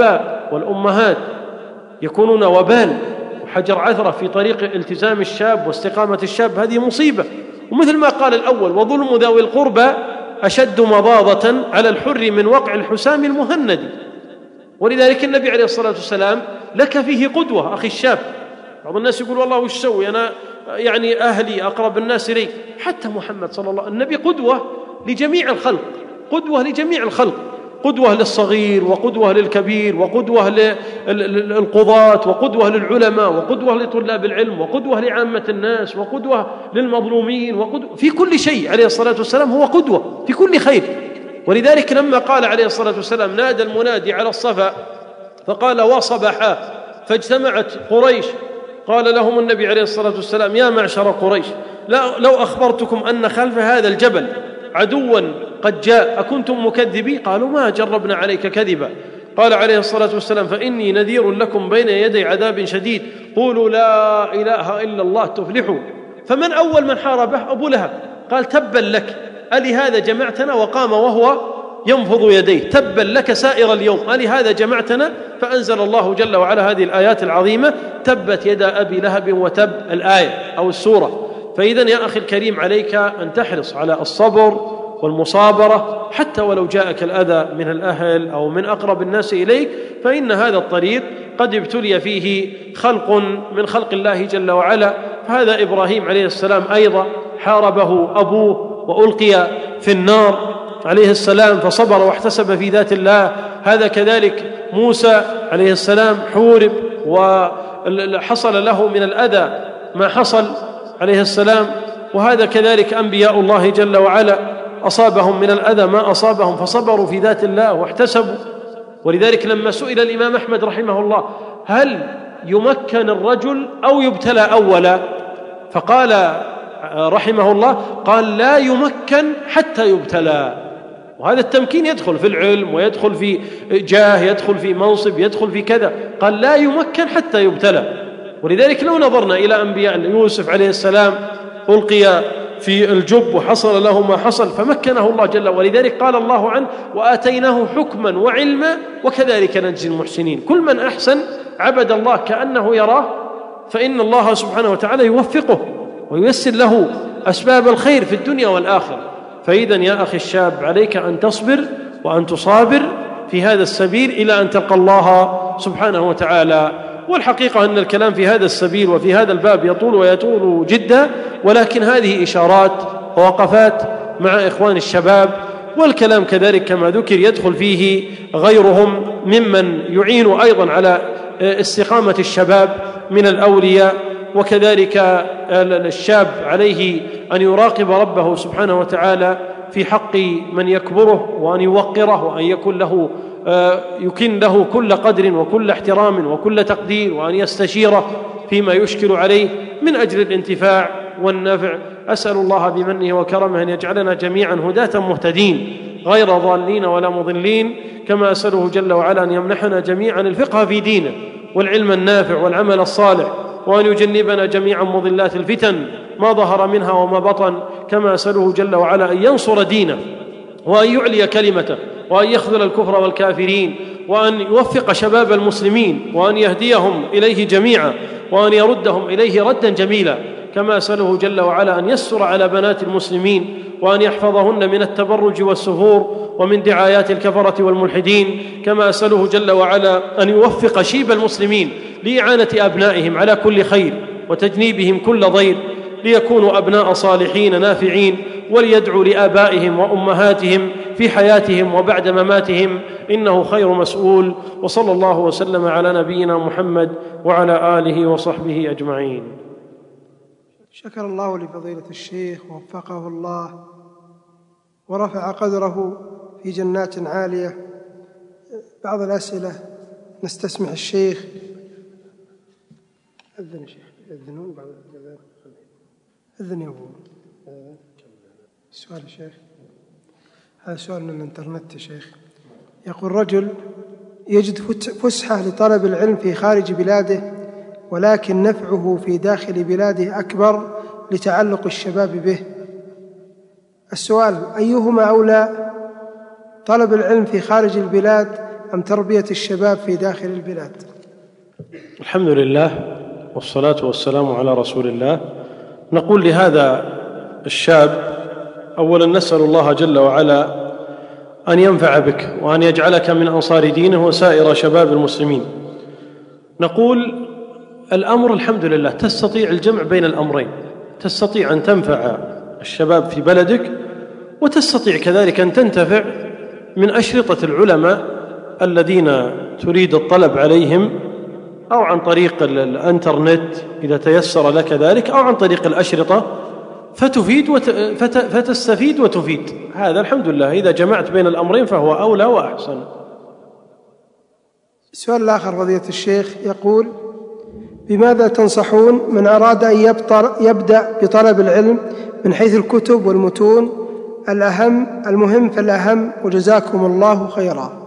والأمهات يكونون وبال وحجر عثرة في طريق التزام الشاب واستقامة الشاب، هذه مصيبة. ومثل ما قال الأول: وظلم ذوي القربى أشد مضاضة على الحر من وقع الحسام المهند. ولذلك النبي عليه الصلاة والسلام لك فيه قدوة أخي الشاب. بعض الناس يقول: والله وش سوي أنا، يعني أهلي أقرب الناس إلي. حتى محمد صلى الله عليه وسلم النبي قدوة لجميع الخلق، قدوة لجميع الخلق، قدوة للصغير وقدوة للكبير وقدوة للقضاة وقدوة للعلماء وقدوة لطلاب العلم وقدوة لعامة الناس وقدوة للمظلومين وقدوة في كل شيء. عليه الصلاة والسلام هو قدوة في كل خير. ولذلك لما قال عليه الصلاة والسلام: نادى المنادي على الصفا فقال: وصبحا، فاجتمعت قريش، قال لهم النبي عليه الصلاة والسلام: يا معشر قريش، لو أخبرتكم أن خلف هذا الجبل عدوا قد جاء أكنتم مكذبي؟ قالوا: ما جربنا عليك كذبا. قال عليه الصلاة والسلام: فإني نذير لكم بين يدي عذاب شديد، قولوا لا إله إلا الله تفلحوا. فمن أول من حاربه؟ أبو لهب. قال: تبا لك، ألهذا جمعتنا؟ وقام وهو ينفض يديه: تبا لك سائر اليوم، ألهذا جمعتنا؟ فأنزل الله جل وعلا هذه الآيات العظيمة: تبت يدا أبي لهب وتب، الآية أو السورة. فإذن يا أخي الكريم عليك أن تحرص على الصبر والمصابرة حتى ولو جاءك الأذى من الأهل أو من أقرب الناس إليك، فإن هذا الطريق قد ابتلي فيه خلق من خلق الله جل وعلا. فهذا إبراهيم عليه السلام أيضا حاربه أبوه وألقي في النار عليه السلام فصبر واحتسب في ذات الله. هذا كذلك موسى عليه السلام حورب وحصل له من الأذى ما حصل عليه السلام. وهذا كذلك أنبياء الله جل وعلا أصابهم من الأذى ما أصابهم فصبروا في ذات الله واحتسبوا. ولذلك لما سئل الإمام أحمد رحمه الله: هل يمكن الرجل أو يبتلى أولا؟ فقال رحمه الله: قال: لا يمكن حتى يبتلى. وهذا التمكين يدخل في العلم ويدخل في جاه، يدخل في منصب، يدخل في كذا. قال: لا يمكن حتى يبتلى. ولذلك لو نظرنا إلى أنبياء يوسف عليه السلام ألقي في الجب وحصل له ما حصل فمكنه الله جل. ولذلك قال الله عنه: وآتيناه حكما وعلما وكذلك نجزي المحسنين. كل من أحسن عبد الله كأنه يراه، فإن الله سبحانه وتعالى يوفقه وييسر له أسباب الخير في الدنيا والآخرة. فإذا يا أخي الشاب عليك أن تصبر وأن تصابر في هذا السبيل إلى أن تلقى الله سبحانه وتعالى. والحقيقة أن الكلام في هذا السبيل وفي هذا الباب يطول ويطول جدا، ولكن هذه إشارات ووقفات مع إخوان الشباب. والكلام كذلك كما ذكر يدخل فيه غيرهم ممن يعين أيضا على استقامة الشباب من الأولياء. وكذلك الشاب عليه أن يراقب ربه سبحانه وتعالى في حق من يكبره وأن يوقره وأن يكون له يكن له كل قدر وكل احترام وكل تقدير، وأن يستشيره فيما يشكل عليه من أجل الانتفاع والنفع. أسأل الله بمنه وكرمه أن يجعلنا جميعا هداة مهتدين غير ضالين ولا مضلين، كما أسأله جل وعلا أن يمنحنا جميعا الفقه في دينه والعلم النافع والعمل الصالح، وأن يجنبنا جميعا مضلات الفتن ما ظهر منها وما بطن، كما أسأله جل وعلا أن ينصر دينه وأن يعلي كلمته وأن يخذل الكفر والكافرين، وأن يوفق شباب المسلمين وأن يهديهم إليه جميعا، وأن يردهم إليه ردا جميلا، كما أسأله جل وعلا أن يسر على بنات المسلمين وأن يحفظهن من التبرج والسفور ومن دعايات الكفرة والملحدين، كما أسأله جل وعلا أن يوفق شيب المسلمين لإعانة أبنائهم على كل خير وتجنيبهم كل ضير، ليكونوا أبناء صالحين نافعين، وليدعوا لآبائهم وأمهاتهم في حياتهم وبعد مماتهم، إنه خير مسؤول. وصلى الله وسلم على نبينا محمد وعلى آله وصحبه أجمعين. شكر الله لفضيلة الشيخ ووفقه الله ورفع قدره في جنات عالية. بعض الأسئلة نستسمح الشيخ. أذن الشيخ يأذنون بعض الأذان. أذن يا أبو. السؤال يا شيخ، هذا سؤال من الإنترنت يا شيخ. يقول: رجل يجد فسحة لطلب العلم في خارج بلاده، ولكن نفعه في داخل بلاده أكبر لتعلق الشباب به. السؤال: أيهما أولى، طلب العلم في خارج البلاد أم تربية الشباب في داخل البلاد؟ الحمد لله والصلاة والسلام على رسول الله. نقول لهذا الشاب: أولا نسأل الله جل وعلا أن ينفع بك وأن يجعلك من أنصار دينه وسائر شباب المسلمين. نقول الأمر الحمد لله تستطيع الجمع بين الأمرين، تستطيع أن تنفع الشباب في بلدك، وتستطيع كذلك أن تنتفع من أشرطة العلماء الذين تريد الطلب عليهم، أو عن طريق الانترنت إذا تيسر لك ذلك، أو عن طريق الأشرطة فتفيد وت... فت... فتستفيد وتفيد. هذا الحمد لله إذا جمعت بين الأمرين فهو أولى وأحسن. السؤال الآخر فضيلة الشيخ يقول: بماذا تنصحون من أراد أن يبدأ بطلب العلم من حيث الكتب والمتون؟ الأهم المهم فالأهم، وجزاكم الله خيرا.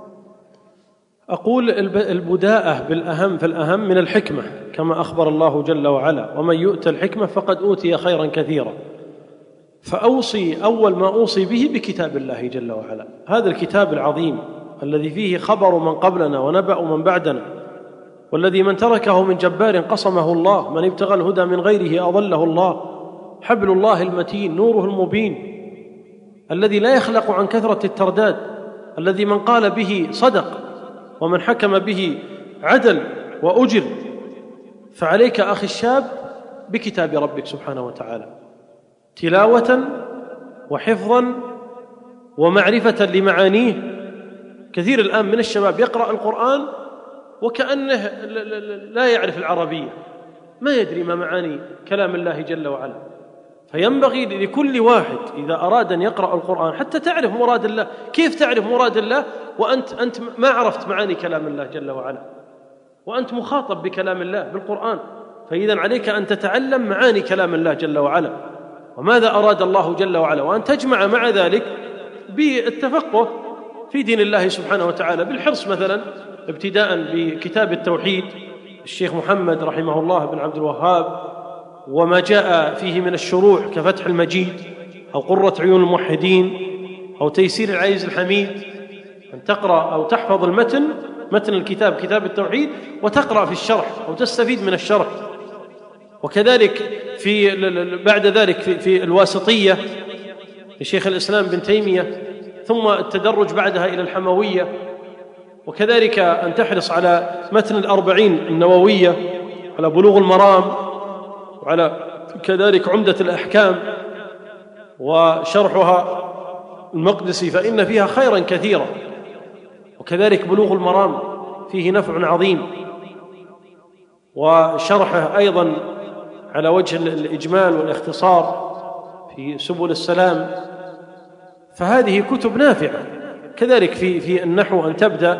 أقول البداءة بالأهم فالأهم من الحكمة، كما أخبر الله جل وعلا: ومن يؤت الحكمة فقد أوتي خيرا كثيرا. فأوصي أول ما أوصي به بكتاب الله جل وعلا، هذا الكتاب العظيم الذي فيه خبر من قبلنا ونبأ من بعدنا، والذي من تركه من جبار قصمه الله، من ابتغى الهدى من غيره أضله الله، حبل الله المتين نوره المبين، الذي لا يخلق عن كثرة الترداد، الذي من قال به صدق ومن حكم به عدل وأجر. فعليك أخي الشاب بكتاب ربك سبحانه وتعالى تلاوة وحفظا ومعرفة لمعانيه. كثير الآن من الشباب يقرأ القرآن وكأنه لا يعرف العربية، ما يدري ما معاني كلام الله جل وعلا. فينبغي لكل واحد إذا أراد أن يقرأ القرآن حتى تعرف مراد الله. كيف تعرف مراد الله وأنت أنت ما عرفت معاني كلام الله جل وعلا، وأنت مخاطب بكلام الله بالقرآن؟ فإذا عليك أن تتعلم معاني كلام الله جل وعلا وماذا أراد الله جل وعلا، وأن تجمع مع ذلك بالتفقه في دين الله سبحانه وتعالى، بالحرص مثلا ابتداء بكتاب التوحيد الشيخ محمد رحمه الله بن عبد الوهاب، وما جاء فيه من الشروح كفتح المجيد أو قرة عيون الموحدين أو تيسير العزيز الحميد، أن تقرأ أو تحفظ المتن متن الكتاب كتاب التوحيد وتقرأ في الشرح أو تستفيد من الشرح. وكذلك في بعد ذلك في, في الواسطية لشيخ الإسلام بن تيمية، ثم التدرج بعدها إلى الحموية، وكذلك أن تحرص على متن الأربعين النووية، على بلوغ المرام، وعلى كذلك عمدة الأحكام وشرحها المقدسي، فإن فيها خيرا كثيرا. وكذلك بلوغ المرام فيه نفع عظيم، وشرحه أيضا على وجه الإجمال والاختصار في سبل السلام. فهذه كتب نافعة. كذلك في في النحو أن تبدأ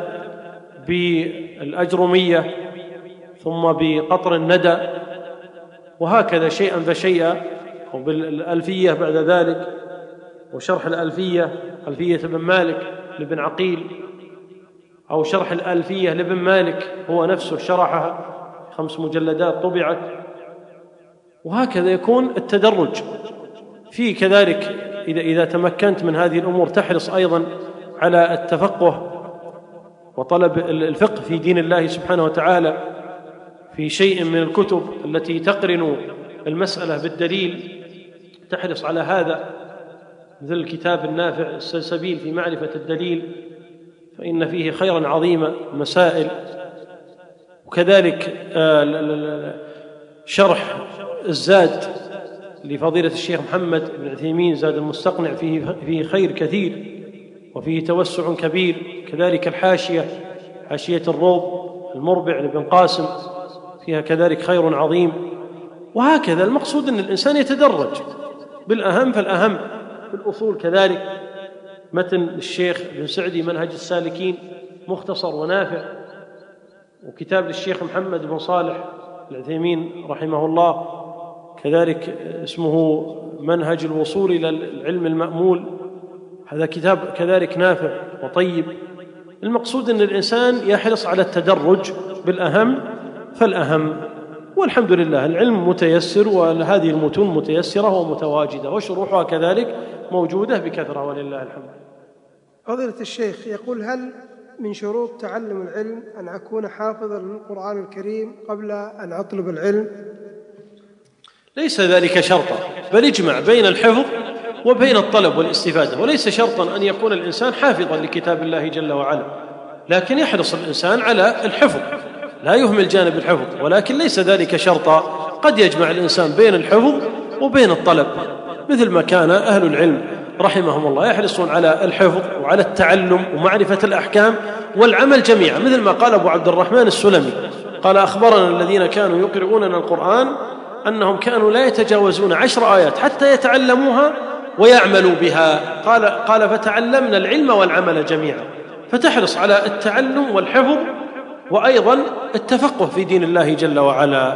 بالأجرمية ثم بقطر الندى، وهكذا شيئا فشيئا، وبالألفية بعد ذلك، وشرح الألفية ألفية ابن مالك لابن عقيل، أو شرح الألفية لابن مالك هو نفسه شرحها، خمس مجلدات طبعت. وهكذا يكون التدرج في كذلك. إذا إذا تمكنت من هذه الأمور تحرص أيضا على التفقه وطلب الفقه في دين الله سبحانه وتعالى في شيء من الكتب التي تقرن المسألة بالدليل، تحرص على هذا، مثل الكتاب النافع السلسبيل في معرفة الدليل، فإن فيه خيرا عظيما مسائل. وكذلك شرح الزاد لفضيلة الشيخ محمد بن عثيمين زاد المستقنع فيه فيه خير كثير وفيه توسع كبير. كذلك الحاشية حاشية الروض المربع لابن قاسم فيها كذلك خير عظيم. وهكذا المقصود أن الإنسان يتدرج بالأهم فالأهم. في الأصول كذلك متن الشيخ بن سعدي منهج السالكين مختصر ونافع، وكتاب للشيخ محمد بن صالح العثيمين رحمه الله كذلك اسمه منهج الوصول إلى العلم المأمول، هذا كتاب كذلك نافع وطيب. المقصود أن الإنسان يحرص على التدرج بالأهم فالأهم، والحمد لله العلم متيسر، وهذه المتون متيسرة ومتواجدة، وشروحها كذلك موجودة بكثرة ولله الحمد. فضيلة الشيخ يقول: هل من شروط تعلم العلم أن أكون حافظا للقرآن الكريم قبل أن أطلب العلم؟ ليس ذلك شرطا، بل اجمع بين الحفظ وبين الطلب والاستفادة، وليس شرطا أن يكون الإنسان حافظا لكتاب الله جل وعلا، لكن يحرص الإنسان على الحفظ، لا يهمل جانب الحفظ، ولكن ليس ذلك شرطا. قد يجمع الإنسان بين الحفظ وبين الطلب، مثل ما كان أهل العلم رحمهم الله يحرصون على الحفظ وعلى التعلم ومعرفة الأحكام والعمل جميعا، مثل ما قال أبو عبد الرحمن السلمي قال: أخبرنا الذين كانوا يقرؤوننا القرآن أنهم كانوا لا يتجاوزون عشر آيات حتى يتعلموها ويعملوا بها. قال قال فتعلمنا العلم والعمل جميعا، فتحرص على التعلم والحفظ وأيضا التفقه في دين الله جل وعلا.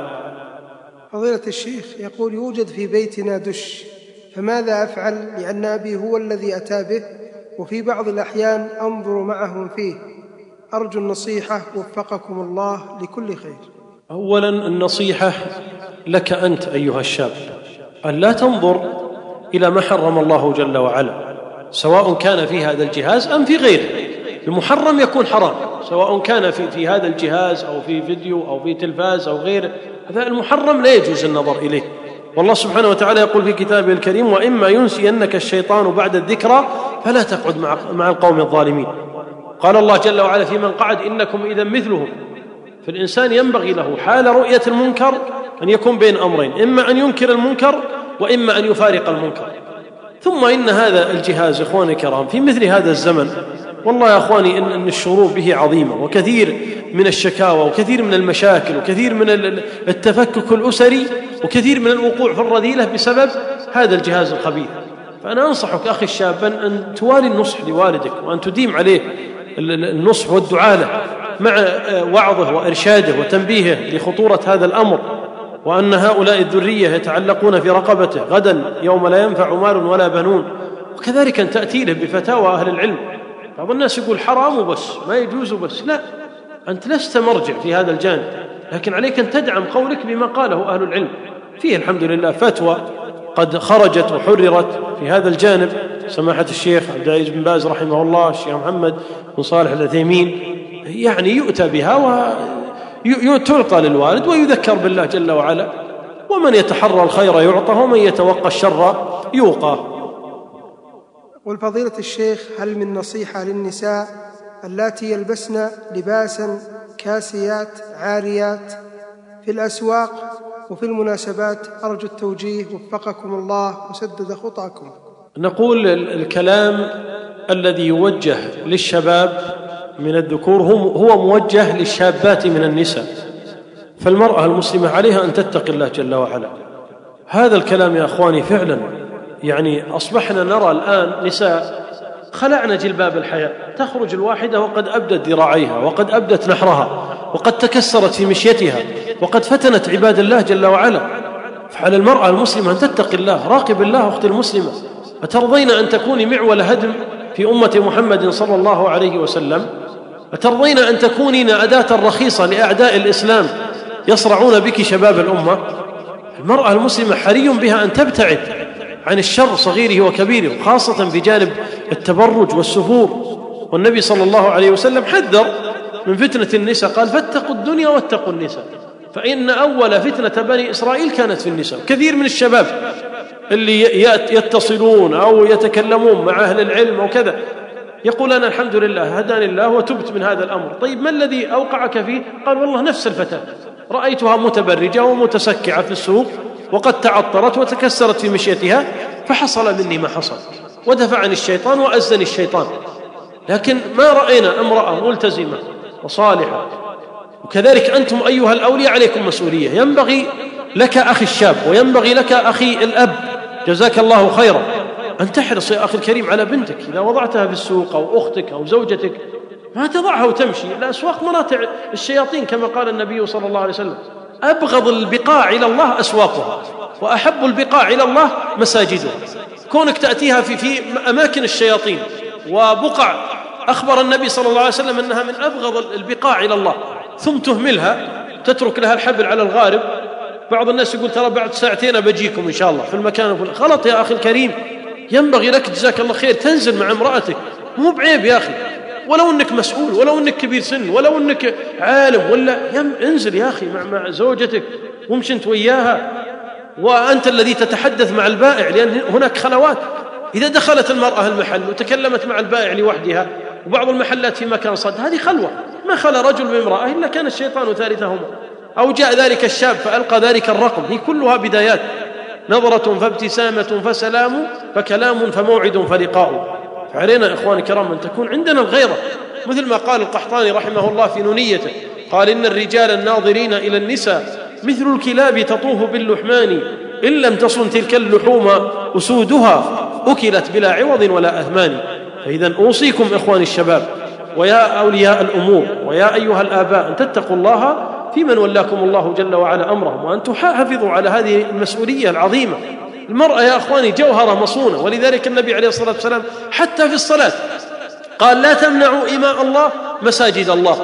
فضيلة الشيخ يقول: يوجد في بيتنا دش، فماذا أفعل؟ لأن أبي هو الذي أتى به، وفي بعض الأحيان أنظر معهم فيه، أرجو النصيحة وفقكم الله لكل خير. أولا النصيحة لك أنت أيها الشاب، أن لا تنظر إلى ما حرم الله جل وعلا، سواء كان في هذا الجهاز أم في غيره. المحرم يكون حرام، سواء كان في, في هذا الجهاز أو في فيديو أو في تلفاز أو غيره، هذا المحرم لا يجوز النظر إليه. والله سبحانه وتعالى يقول في كتابه الكريم: وإما ينسينك الشيطان بعد الذكرى فلا تقعد مع, مع القوم الظالمين. قال الله جل وعلا في من قعد: إنكم إذا مثلهم. فالإنسان ينبغي له حال رؤية المنكر أن يكون بين أمرين، إما أن ينكر المنكر وإما أن يفارق المنكر. ثم إن هذا الجهاز إخواني الكرام في مثل هذا الزمن، والله يا أخواني إن الشرور به عظيمة، وكثير من الشكاوى وكثير من المشاكل وكثير من التفكك الأسري وكثير من الوقوع في الرذيلة بسبب هذا الجهاز الخبيث. فأنا أنصحك أخي الشاب أن توالي النصح لوالدك، وأن تديم عليه النصح والدعاء له مع وعظه وإرشاده وتنبيهه لخطورة هذا الأمر، وأن هؤلاء الذرية يتعلقون في رقبته غدا يوم لا ينفع مال ولا بنون. وكذلك أن تأتي له بفتاوى أهل العلم. بعض الناس يقول حرام وبس، ما يجوز وبس، لا، أنت لست مرجع في هذا الجانب، لكن عليك أن تدعم قولك بما قاله أهل العلم. فيه الحمد لله فتوى قد خرجت وحررت في هذا الجانب، سماحة الشيخ عبد العزيز بن باز رحمه الله، الشيخ محمد بن صالح العثيمين، يعني يؤتى بها وتعطى للوالد ويذكر بالله جل وعلا، ومن يتحرى الخير يعطى ومن يتوقى الشر يوقى. والفضيلة الشيخ، هل من نصيحة للنساء اللاتي يلبسن لباسا كاسيات عاريات في الأسواق وفي المناسبات؟ أرجو التوجيه وفقكم الله وسدد خطاكم. نقول الكلام الذي يوجه للشباب من الذكور هو موجه للشابات من النساء، فالمرأة المسلمة عليها أن تتقي الله جل وعلا. هذا الكلام يا أخواني فعلا يعني أصبحنا نرى الآن نساء خلعن جلباب الحياء، تخرج الواحدة وقد أبدت ذراعيها وقد أبدت نحرها وقد تكسرت في مشيتها وقد فتنت عباد الله جل وعلا. فعلى المرأة المسلمة أن تتقي الله. راقب الله أختي المسلمة. أترضين أن تكوني معول هدم في أمة محمد صلى الله عليه وسلم؟ أترضين أن تكونين أداة رخيصة لأعداء الإسلام يصرعون بك شباب الأمة؟ المرأة المسلمة حري بها أن تبتعد عن الشر صغيره وكبيره، خاصة في جانب التبرج والسفور. والنبي صلى الله عليه وسلم حذر من فتنة النساء، قال: فاتقوا الدنيا واتقوا النساء، فإن أول فتنة بني إسرائيل كانت في النساء. كثير من الشباب اللي يتصلون أو يتكلمون مع أهل العلم وكذا يقول: أنا الحمد لله هداني الله وتبت من هذا الأمر. طيب ما الذي أوقعك فيه؟ قال: والله نفس الفتاة رأيتها متبرجة ومتسكعة في السوق وقد تعطرت وتكسرت في مشيتها، فحصل مني ما حصل ودفعني الشيطان وأزني الشيطان. لكن ما رأينا امرأة ملتزمة وصالحة. وكذلك أنتم أيها الأولياء عليكم مسؤولية. ينبغي لك أخي الشاب وينبغي لك أخي الأب جزاك الله خيرا أن تحرص يا أخي الكريم على بنتك. إذا وضعتها في السوق أو أختك أو زوجتك ما تضعها وتمشي. الأسواق مراتع الشياطين كما قال النبي صلى الله عليه وسلم: أبغض البقاع إلى الله أسواقها وأحب البقاع إلى الله مساجدها. كونك تأتيها في, في أماكن الشياطين وبقع أخبر النبي صلى الله عليه وسلم أنها من أبغض البقاع إلى الله، ثم تهملها تترك لها الحبل على الغارب. بعض الناس يقول: ترى بعد ساعتين بجيكم إن شاء الله في المكان. غلط يا أخي الكريم. ينبغي لك جزاك الله خير تنزل مع امرأتك، مو بعيب يا أخي. ولو أنك مسؤول، ولو أنك كبير سن، ولو أنك عالم، ولا انزل يا أخي مع, مع زوجتك وامشي انت وياها، وأنت الذي تتحدث مع البائع، لأن هناك خلوات. إذا دخلت المرأة المحل وتكلمت مع البائع لوحدها، وبعض المحلات في مكان صد، هذه خلوة، ما خلى رجل بامرأة إلا كان الشيطان ثالثهما. أو جاء ذلك الشاب فألقى ذلك الرقم، هي كلها بدايات. نظرة فابتسامة فسلام فكلام فموعد فلقاء. فعلينا إخواني الكرام أن تكون عندنا الغيرة، مثل ما قال القحطاني رحمه الله في نونيته، قال: إن الرجال الناظرين إلى النساء مثل الكلاب تطوف باللحمان، إن لم تصن تلك اللحوم أسودها أكلت بلا عوض ولا أثمان. فإذا أوصيكم إخواني الشباب ويا أولياء الأمور ويا أيها الآباء أن تتقوا الله في من ولاكم الله جل وعلا أمرهم، وأن تحافظوا على هذه المسؤولية العظيمة. المرأة يا أخواني جوهرة مصونة، ولذلك النبي عليه الصلاة والسلام حتى في الصلاة قال: لا تمنعوا إماء الله مساجد الله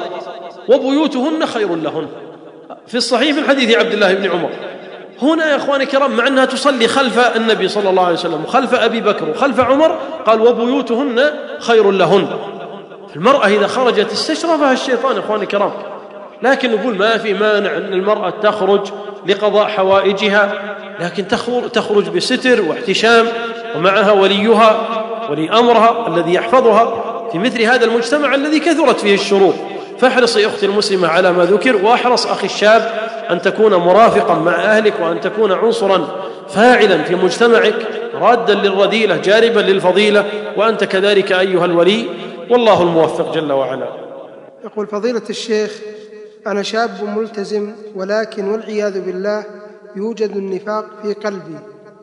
وبيوتهن خير لهن. في الصحيح من حديث عبد الله بن عمر. هنا يا أخواني الكرام مع أنها تصلي خلف النبي صلى الله عليه وسلم وخلف أبي بكر وخلف عمر، قال: وبيوتهن خير لهن. المرأة إذا خرجت استشرفها الشيطان إخواني الكرام. لكن نقول ما في مانع أن المرأة تخرج لقضاء حوائجها، لكن تخرج بستر واحتشام، ومعها وليها ولي أمرها الذي يحفظها في مثل هذا المجتمع الذي كثرت فيه الشرور. فاحرصي أختي المسلمة على ما ذكر، وأحرص أخي الشاب أن تكون مرافقا مع أهلك، وأن تكون عنصرا فاعلا في مجتمعك، رادا للرذيلة جاربا للفضيلة، وأنت كذلك أيها الولي، والله الموفق جل وعلا. يقول فضيلة الشيخ: أنا شاب ملتزم، ولكن والعياذ بالله يوجد النفاق في قلبي،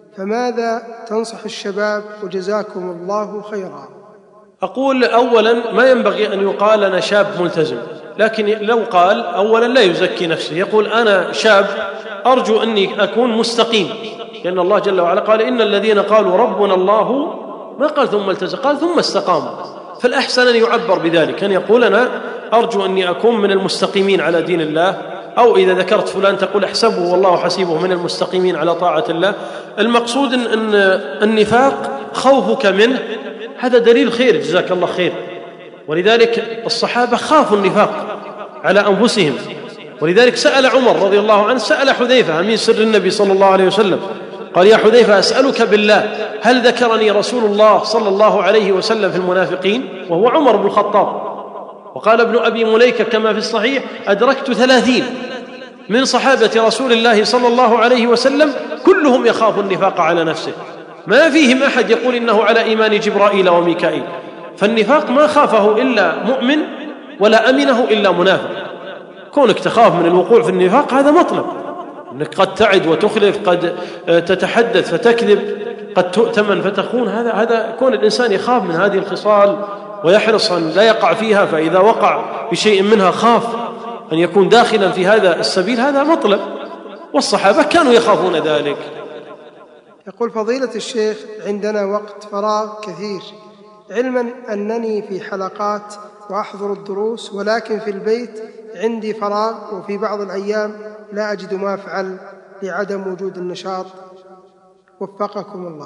فماذا تنصح الشباب وجزاكم الله خيرا؟ أقول أولا ما ينبغي أن يقال أنا شاب ملتزم، لكن لو قال أولا لا يزكي نفسه، يقول أنا شاب أرجو أني أكون مستقيم، لأن الله جل وعلا قال: إن الذين قالوا ربنا الله، ما قال ثم التزم، قال ثم استقاموا. فالأحسن أن يعبر بذلك، أن يقول أنا أرجو أني أكون من المستقيمين على دين الله، أو إذا ذكرت فلان تقول احسبه والله حسيبه من المستقيمين على طاعة الله. المقصود أن النفاق خوفك منه هذا دليل خير، جزاك الله خير. ولذلك الصحابة خافوا النفاق على أنفسهم، ولذلك سأل عمر رضي الله عنه، سأل حذيفة عن سر النبي صلى الله عليه وسلم، قال: يا حذيفة أسألك بالله هل ذكرني رسول الله صلى الله عليه وسلم في المنافقين؟ وهو عمر بن الخطاب. وقال ابن أبي مليكة كما في الصحيح: أدركت ثلاثين من صحابة رسول الله صلى الله عليه وسلم كلهم يخاف النفاق على نفسه، ما فيهم أحد يقول إنه على إيمان جبرائيل وميكائيل. فالنفاق ما خافه إلا مؤمن، ولا أمنه إلا منافق. كونك تخاف من الوقوع في النفاق هذا مطلب، أنك قد تعد وتخلف، قد تتحدث فتكذب، قد تؤتمن فتخون، هذا هذا كون الإنسان يخاف من هذه الخصال ويحرص أن لا يقع فيها، فإذا وقع بشيء منها خاف أن يكون داخلا في هذا السبيل، هذا مطلب، والصحابة كانوا يخافون ذلك. يقول فضيلة الشيخ: عندنا وقت فراغ كثير، علما أنني في حلقات وأحضر الدروس، ولكن في البيت عندي فراغ، وفي بعض الأيام لا أجد ما أفعل لعدم وجود النشاط، وفقكم الله.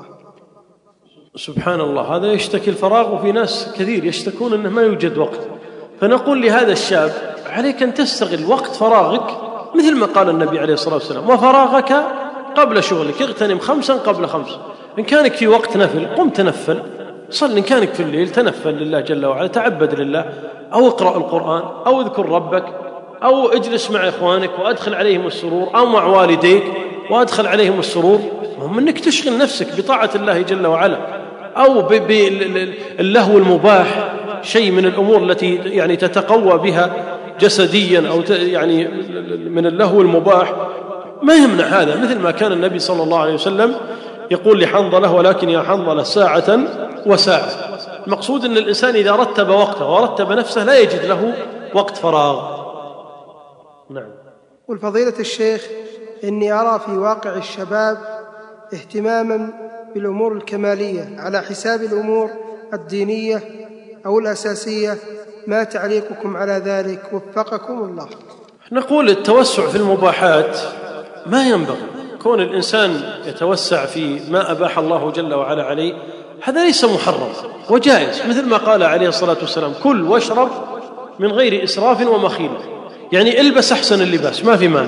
سبحان الله، هذا يشتكي الفراغ، وفي ناس كثير يشتكون أنه ما يوجد وقت. فنقول لهذا الشاب: عليك أن تستغل وقت فراغك مثل ما قال النبي عليه الصلاة والسلام: وفراغك قبل شغلك، اغتنم خمسا قبل خمس. إن كانك في وقت نفل قم تنفل، صل. إن كانك في الليل تنفل لله جل وعلا، تعبد لله، أو اقرأ القرآن، أو اذكر ربك، أو اجلس مع إخوانك وأدخل عليهم السرور، أو مع والديك وأدخل عليهم السرور. مهم أنك تشغل نفسك بطاعة الله جل وعلا، أو باللهو المباح، شيء من الأمور التي يعني تتقوى بها جسديا، أو يعني من اللهو المباح ما يمنع هذا، مثل ما كان النبي صلى الله عليه وسلم يقول لحنظلة: ولكن يا حنظلة ساعة وساعة. المقصود أن الإنسان إذا رتب وقته ورتب نفسه لا يجد له وقت فراغ. نعم. والفضيلة الشيخ: إني أرى في واقع الشباب اهتماما بالأمور الكمالية على حساب الأمور الدينية أو الأساسية، ما تعليقكم على ذلك؟ وفقكم الله. نقول التوسع في المباحات ما ينبغي، كون الإنسان يتوسع في ما أباح الله جل وعلا عليه هذا ليس محرم وجائز، مثل ما قال عليه الصلاة والسلام: كل واشرب من غير إسراف ومخيلة. يعني البس أحسن اللباس ما في مانع،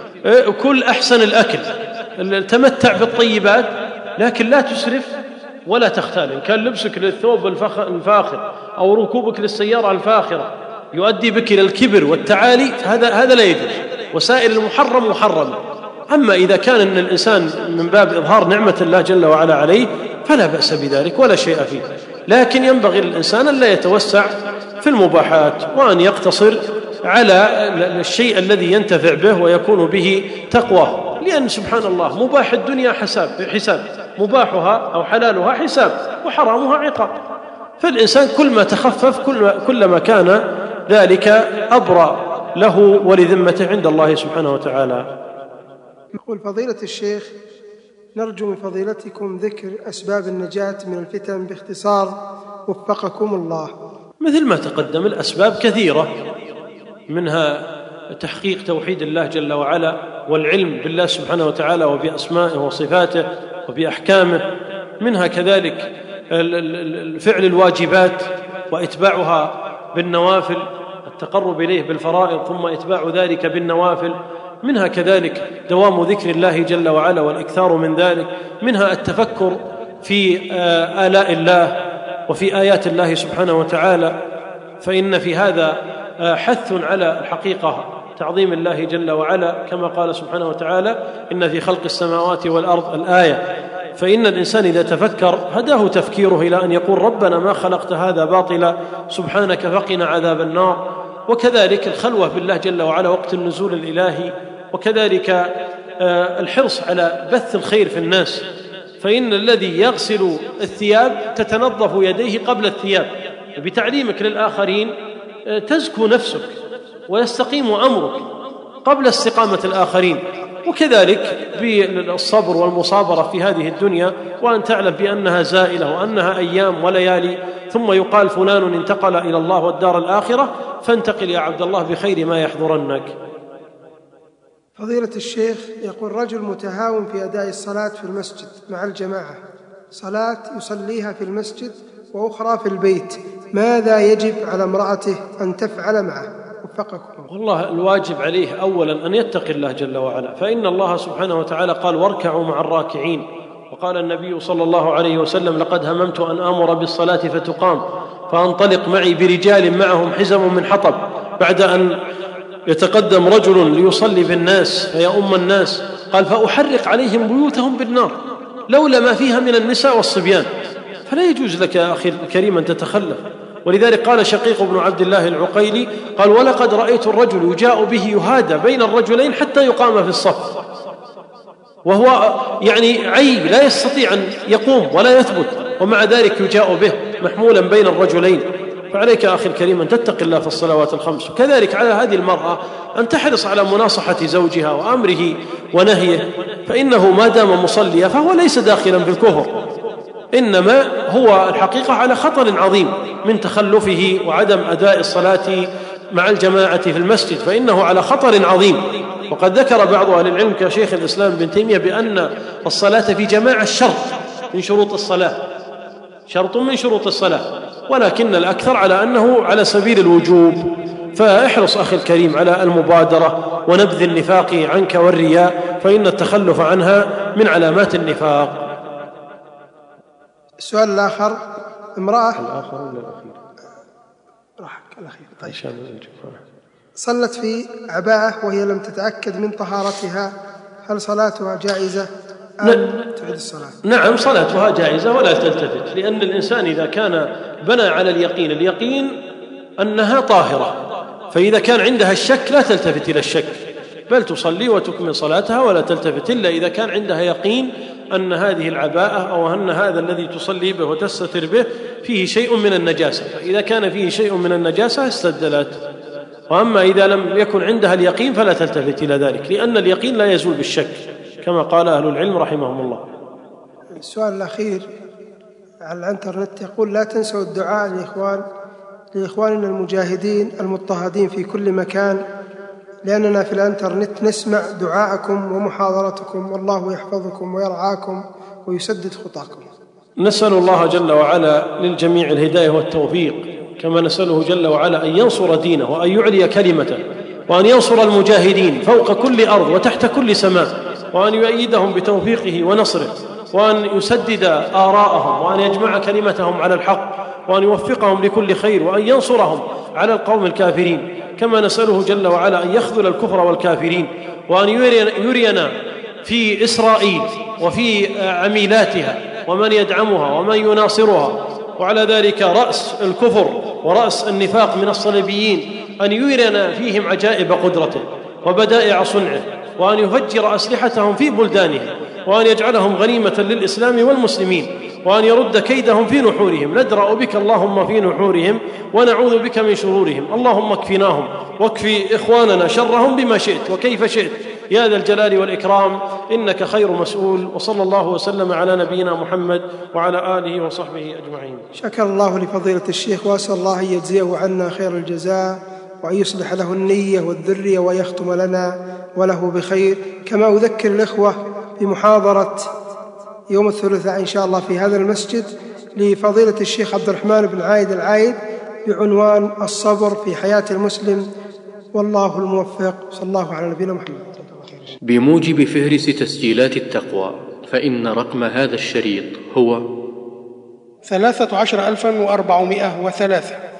كل أحسن الأكل، تمتع بالطيبات، لكن لا تسرف ولا تختال. إن كان لبسك للثوب الفاخر أو ركوبك للسيارة الفاخرة يؤدي بك إلى الكبر والتعالي، فهذا هذا لا يجوز. وسائر المحرم محرم. أما إذا كان إن الإنسان من باب إظهار نعمة الله جل وعلا عليه فلا بأس بذلك ولا شيء فيه، لكن ينبغي للإنسان أن لا يتوسع في المباحات وأن يقتصر على الشيء الذي ينتفع به ويكون به تقوى، لأن سبحان الله مباح الدنيا حساب حساب مباحها أو حلالها حساب وحرامها عقاب. فالإنسان كل ما تخفف كل ما كان ذلك أبرأ له ولذمته عند الله سبحانه وتعالى. يقول فضيلة الشيخ: نرجو من فضيلتكم ذكر أسباب النجاة من الفتن باختصار وفقكم الله. مثل ما تقدم، الأسباب كثيرة، منها تحقيق توحيد الله جل وعلا والعلم بالله سبحانه وتعالى وبأسمائه وصفاته وبأحكامه، منها كذلك فعل الواجبات وإتباعها بالنوافل، التقرب إليه بالفرائض ثم إتباع ذلك بالنوافل، منها كذلك دوام ذكر الله جل وعلا والإكثار من ذلك، منها التفكر في آلاء الله وفي آيات الله سبحانه وتعالى، فإن في هذا حث على الحقيقة تعظيم الله جل وعلا، كما قال سبحانه وتعالى: إن في خلق السماوات والأرض الآية. فإن الإنسان إذا تفكر هداه تفكيره إلى أن يقول: ربنا ما خلقت هذا باطلا سبحانك فقنا عذاب النار. وكذلك الخلوة بالله جل وعلا وقت النزول الإلهي، وكذلك الحرص على بث الخير في الناس، فإن الذي يغسل الثياب تتنظف يديه قبل الثياب. بتعليمك للآخرين تزكو نفسك ويستقيم أمرك قبل استقامة الآخرين. وكذلك بالصبر والمصابرة في هذه الدنيا، وأن تعلم بأنها زائلة وأنها أيام وليالي، ثم يقال فلان انتقل إلى الله والدار الآخرة، فانتقل يا عبد الله بخير ما يحضرنك. فضيلة الشيخ، يقول رجل متهاون في أداء الصلاة في المسجد مع الجماعة، صلاة يصليها في المسجد وأخرى في البيت، ماذا يجب على امرأته أن تفعل معه؟ وفقكم. والله الواجب عليه أولا أن يتقي الله جل وعلا، فإن الله سبحانه وتعالى قال: واركعوا مع الراكعين. وقال النبي صلى الله عليه وسلم: لقد هممت أن آمر بالصلاة فتقام فأنطلق معي برجال معهم حزم من حطب، بعد أن يتقدم رجل ليصلي بالناس فيؤم الناس، قال: فأحرق عليهم بيوتهم بالنار لولا ما فيها من النساء والصبيان. فلا يجوز لك يا أخي الكريم أن تتخلف. ولذلك قال شقيق بن عبد الله العقيلي قال: ولقد رأيت الرجل يجاء به يهادى بين الرجلين حتى يقام في الصف، وهو يعني عيب لا يستطيع أن يقوم ولا يثبت، ومع ذلك يجاء به محمولا بين الرجلين. فعليك أخي الكريم أن تتقي الله في الصلوات الخمس. وكذلك على هذه المرأة أن تحرص على مناصحة زوجها وأمره ونهيه، فإنه ما دام مصليا فهو ليس داخلا في الكفر، إنما هو الحقيقة على خطر عظيم من تخلفه وعدم أداء الصلاة مع الجماعة في المسجد، فإنه على خطر عظيم. وقد ذكر بعض أهل العلم كشيخ الإسلام ابن تيمية بأن الصلاة في جماعة شرط من شروط الصلاة، شرط من شروط الصلاة، ولكن الأكثر على أنه على سبيل الوجوب. فاحرص أخي الكريم على المبادرة ونبذ النفاق عنك والرياء، فإن التخلف عنها من علامات النفاق. السؤال الآخر: امرأة الآخر ولا الأخير؟ راح الأخير. طيب، صلت في عباءة وهي لم تتأكد من طهارتها، هل صلاتها جائزة أم تعيد الصلاة؟ نعم، صلاتها جائزة ولا تلتفت، لأن الإنسان إذا كان بنى على اليقين اليقين أنها طاهرة، فإذا كان عندها الشك لا تلتفت إلى الشك، بل تصلي وتكمل صلاتها ولا تلتفت، إلا إذا كان عندها يقين أن هذه العباءة أو أن هذا الذي تصلي به وتستتر به فيه شيء من النجاسة، فإذا كان فيه شيء من النجاسة استدلت. وأما إذا لم يكن عندها اليقين فلا تلتفت إلى ذلك، لأن اليقين لا يزول بالشك كما قال أهل العلم رحمهم الله. السؤال الأخير على الإنترنت يقول: لا تنسوا الدعاء لإخوان لإخواننا المجاهدين المضطهدين في كل مكان، لأننا في الإنترنت نسمع دعاءكم ومحاضرتكم، والله يحفظكم ويرعاكم ويسدد خطاكم. نسأل الله جل وعلا للجميع الهداية والتوفيق، كما نسأله جل وعلا أن ينصر دينه وأن يعلي كلمته، وأن ينصر المجاهدين فوق كل أرض وتحت كل سماء، وأن يؤيدهم بتوفيقه ونصره، وأن يسدد آراءهم، وأن يجمع كلمتهم على الحق، وأن يوفقهم لكل خير، وأن ينصرهم على القوم الكافرين، كما نسأله جل وعلا أن يخذل الكفر والكافرين، وأن يرينا في إسرائيل وفي عميلاتها ومن يدعمها ومن يناصرها، وعلى ذلك رأس الكفر ورأس النفاق من الصليبيين، أن يرينا فيهم عجائب قدرته وبدائع صنعه، وأن يفجر أسلحتهم في بلدانهم، وأن يجعلهم غنيمة للإسلام والمسلمين، وأن يرد كيدهم في نحورهم. ندرأ بك اللهم في نحورهم ونعوذ بك من شرورهم. اللهم اكفناهم واكفي إخواننا شرهم بما شئت وكيف شئت يا ذا الجلال والإكرام، إنك خير مسؤول. وصلى الله وسلم على نبينا محمد وعلى آله وصحبه أجمعين. شكر الله لفضيلة الشيخ، وأسأل الله أن يجزيه عنا خير الجزاء، وأن يصلح له النية والذرية، ويختم لنا وله بخير. كما أذكر الإخوة بمحاضرة يوم الثلاثاء إن شاء الله في هذا المسجد لفضيلة الشيخ عبد الرحمن بن عايد العايد بعنوان الصبر في حياة المسلم، والله الموفق. صلى الله على نبينا محمد. بموجب فهرس تسجيلات التقوى، فإن رقم هذا الشريط هو ثلاثة عشر ألفا وأربعمائة وثلاثة.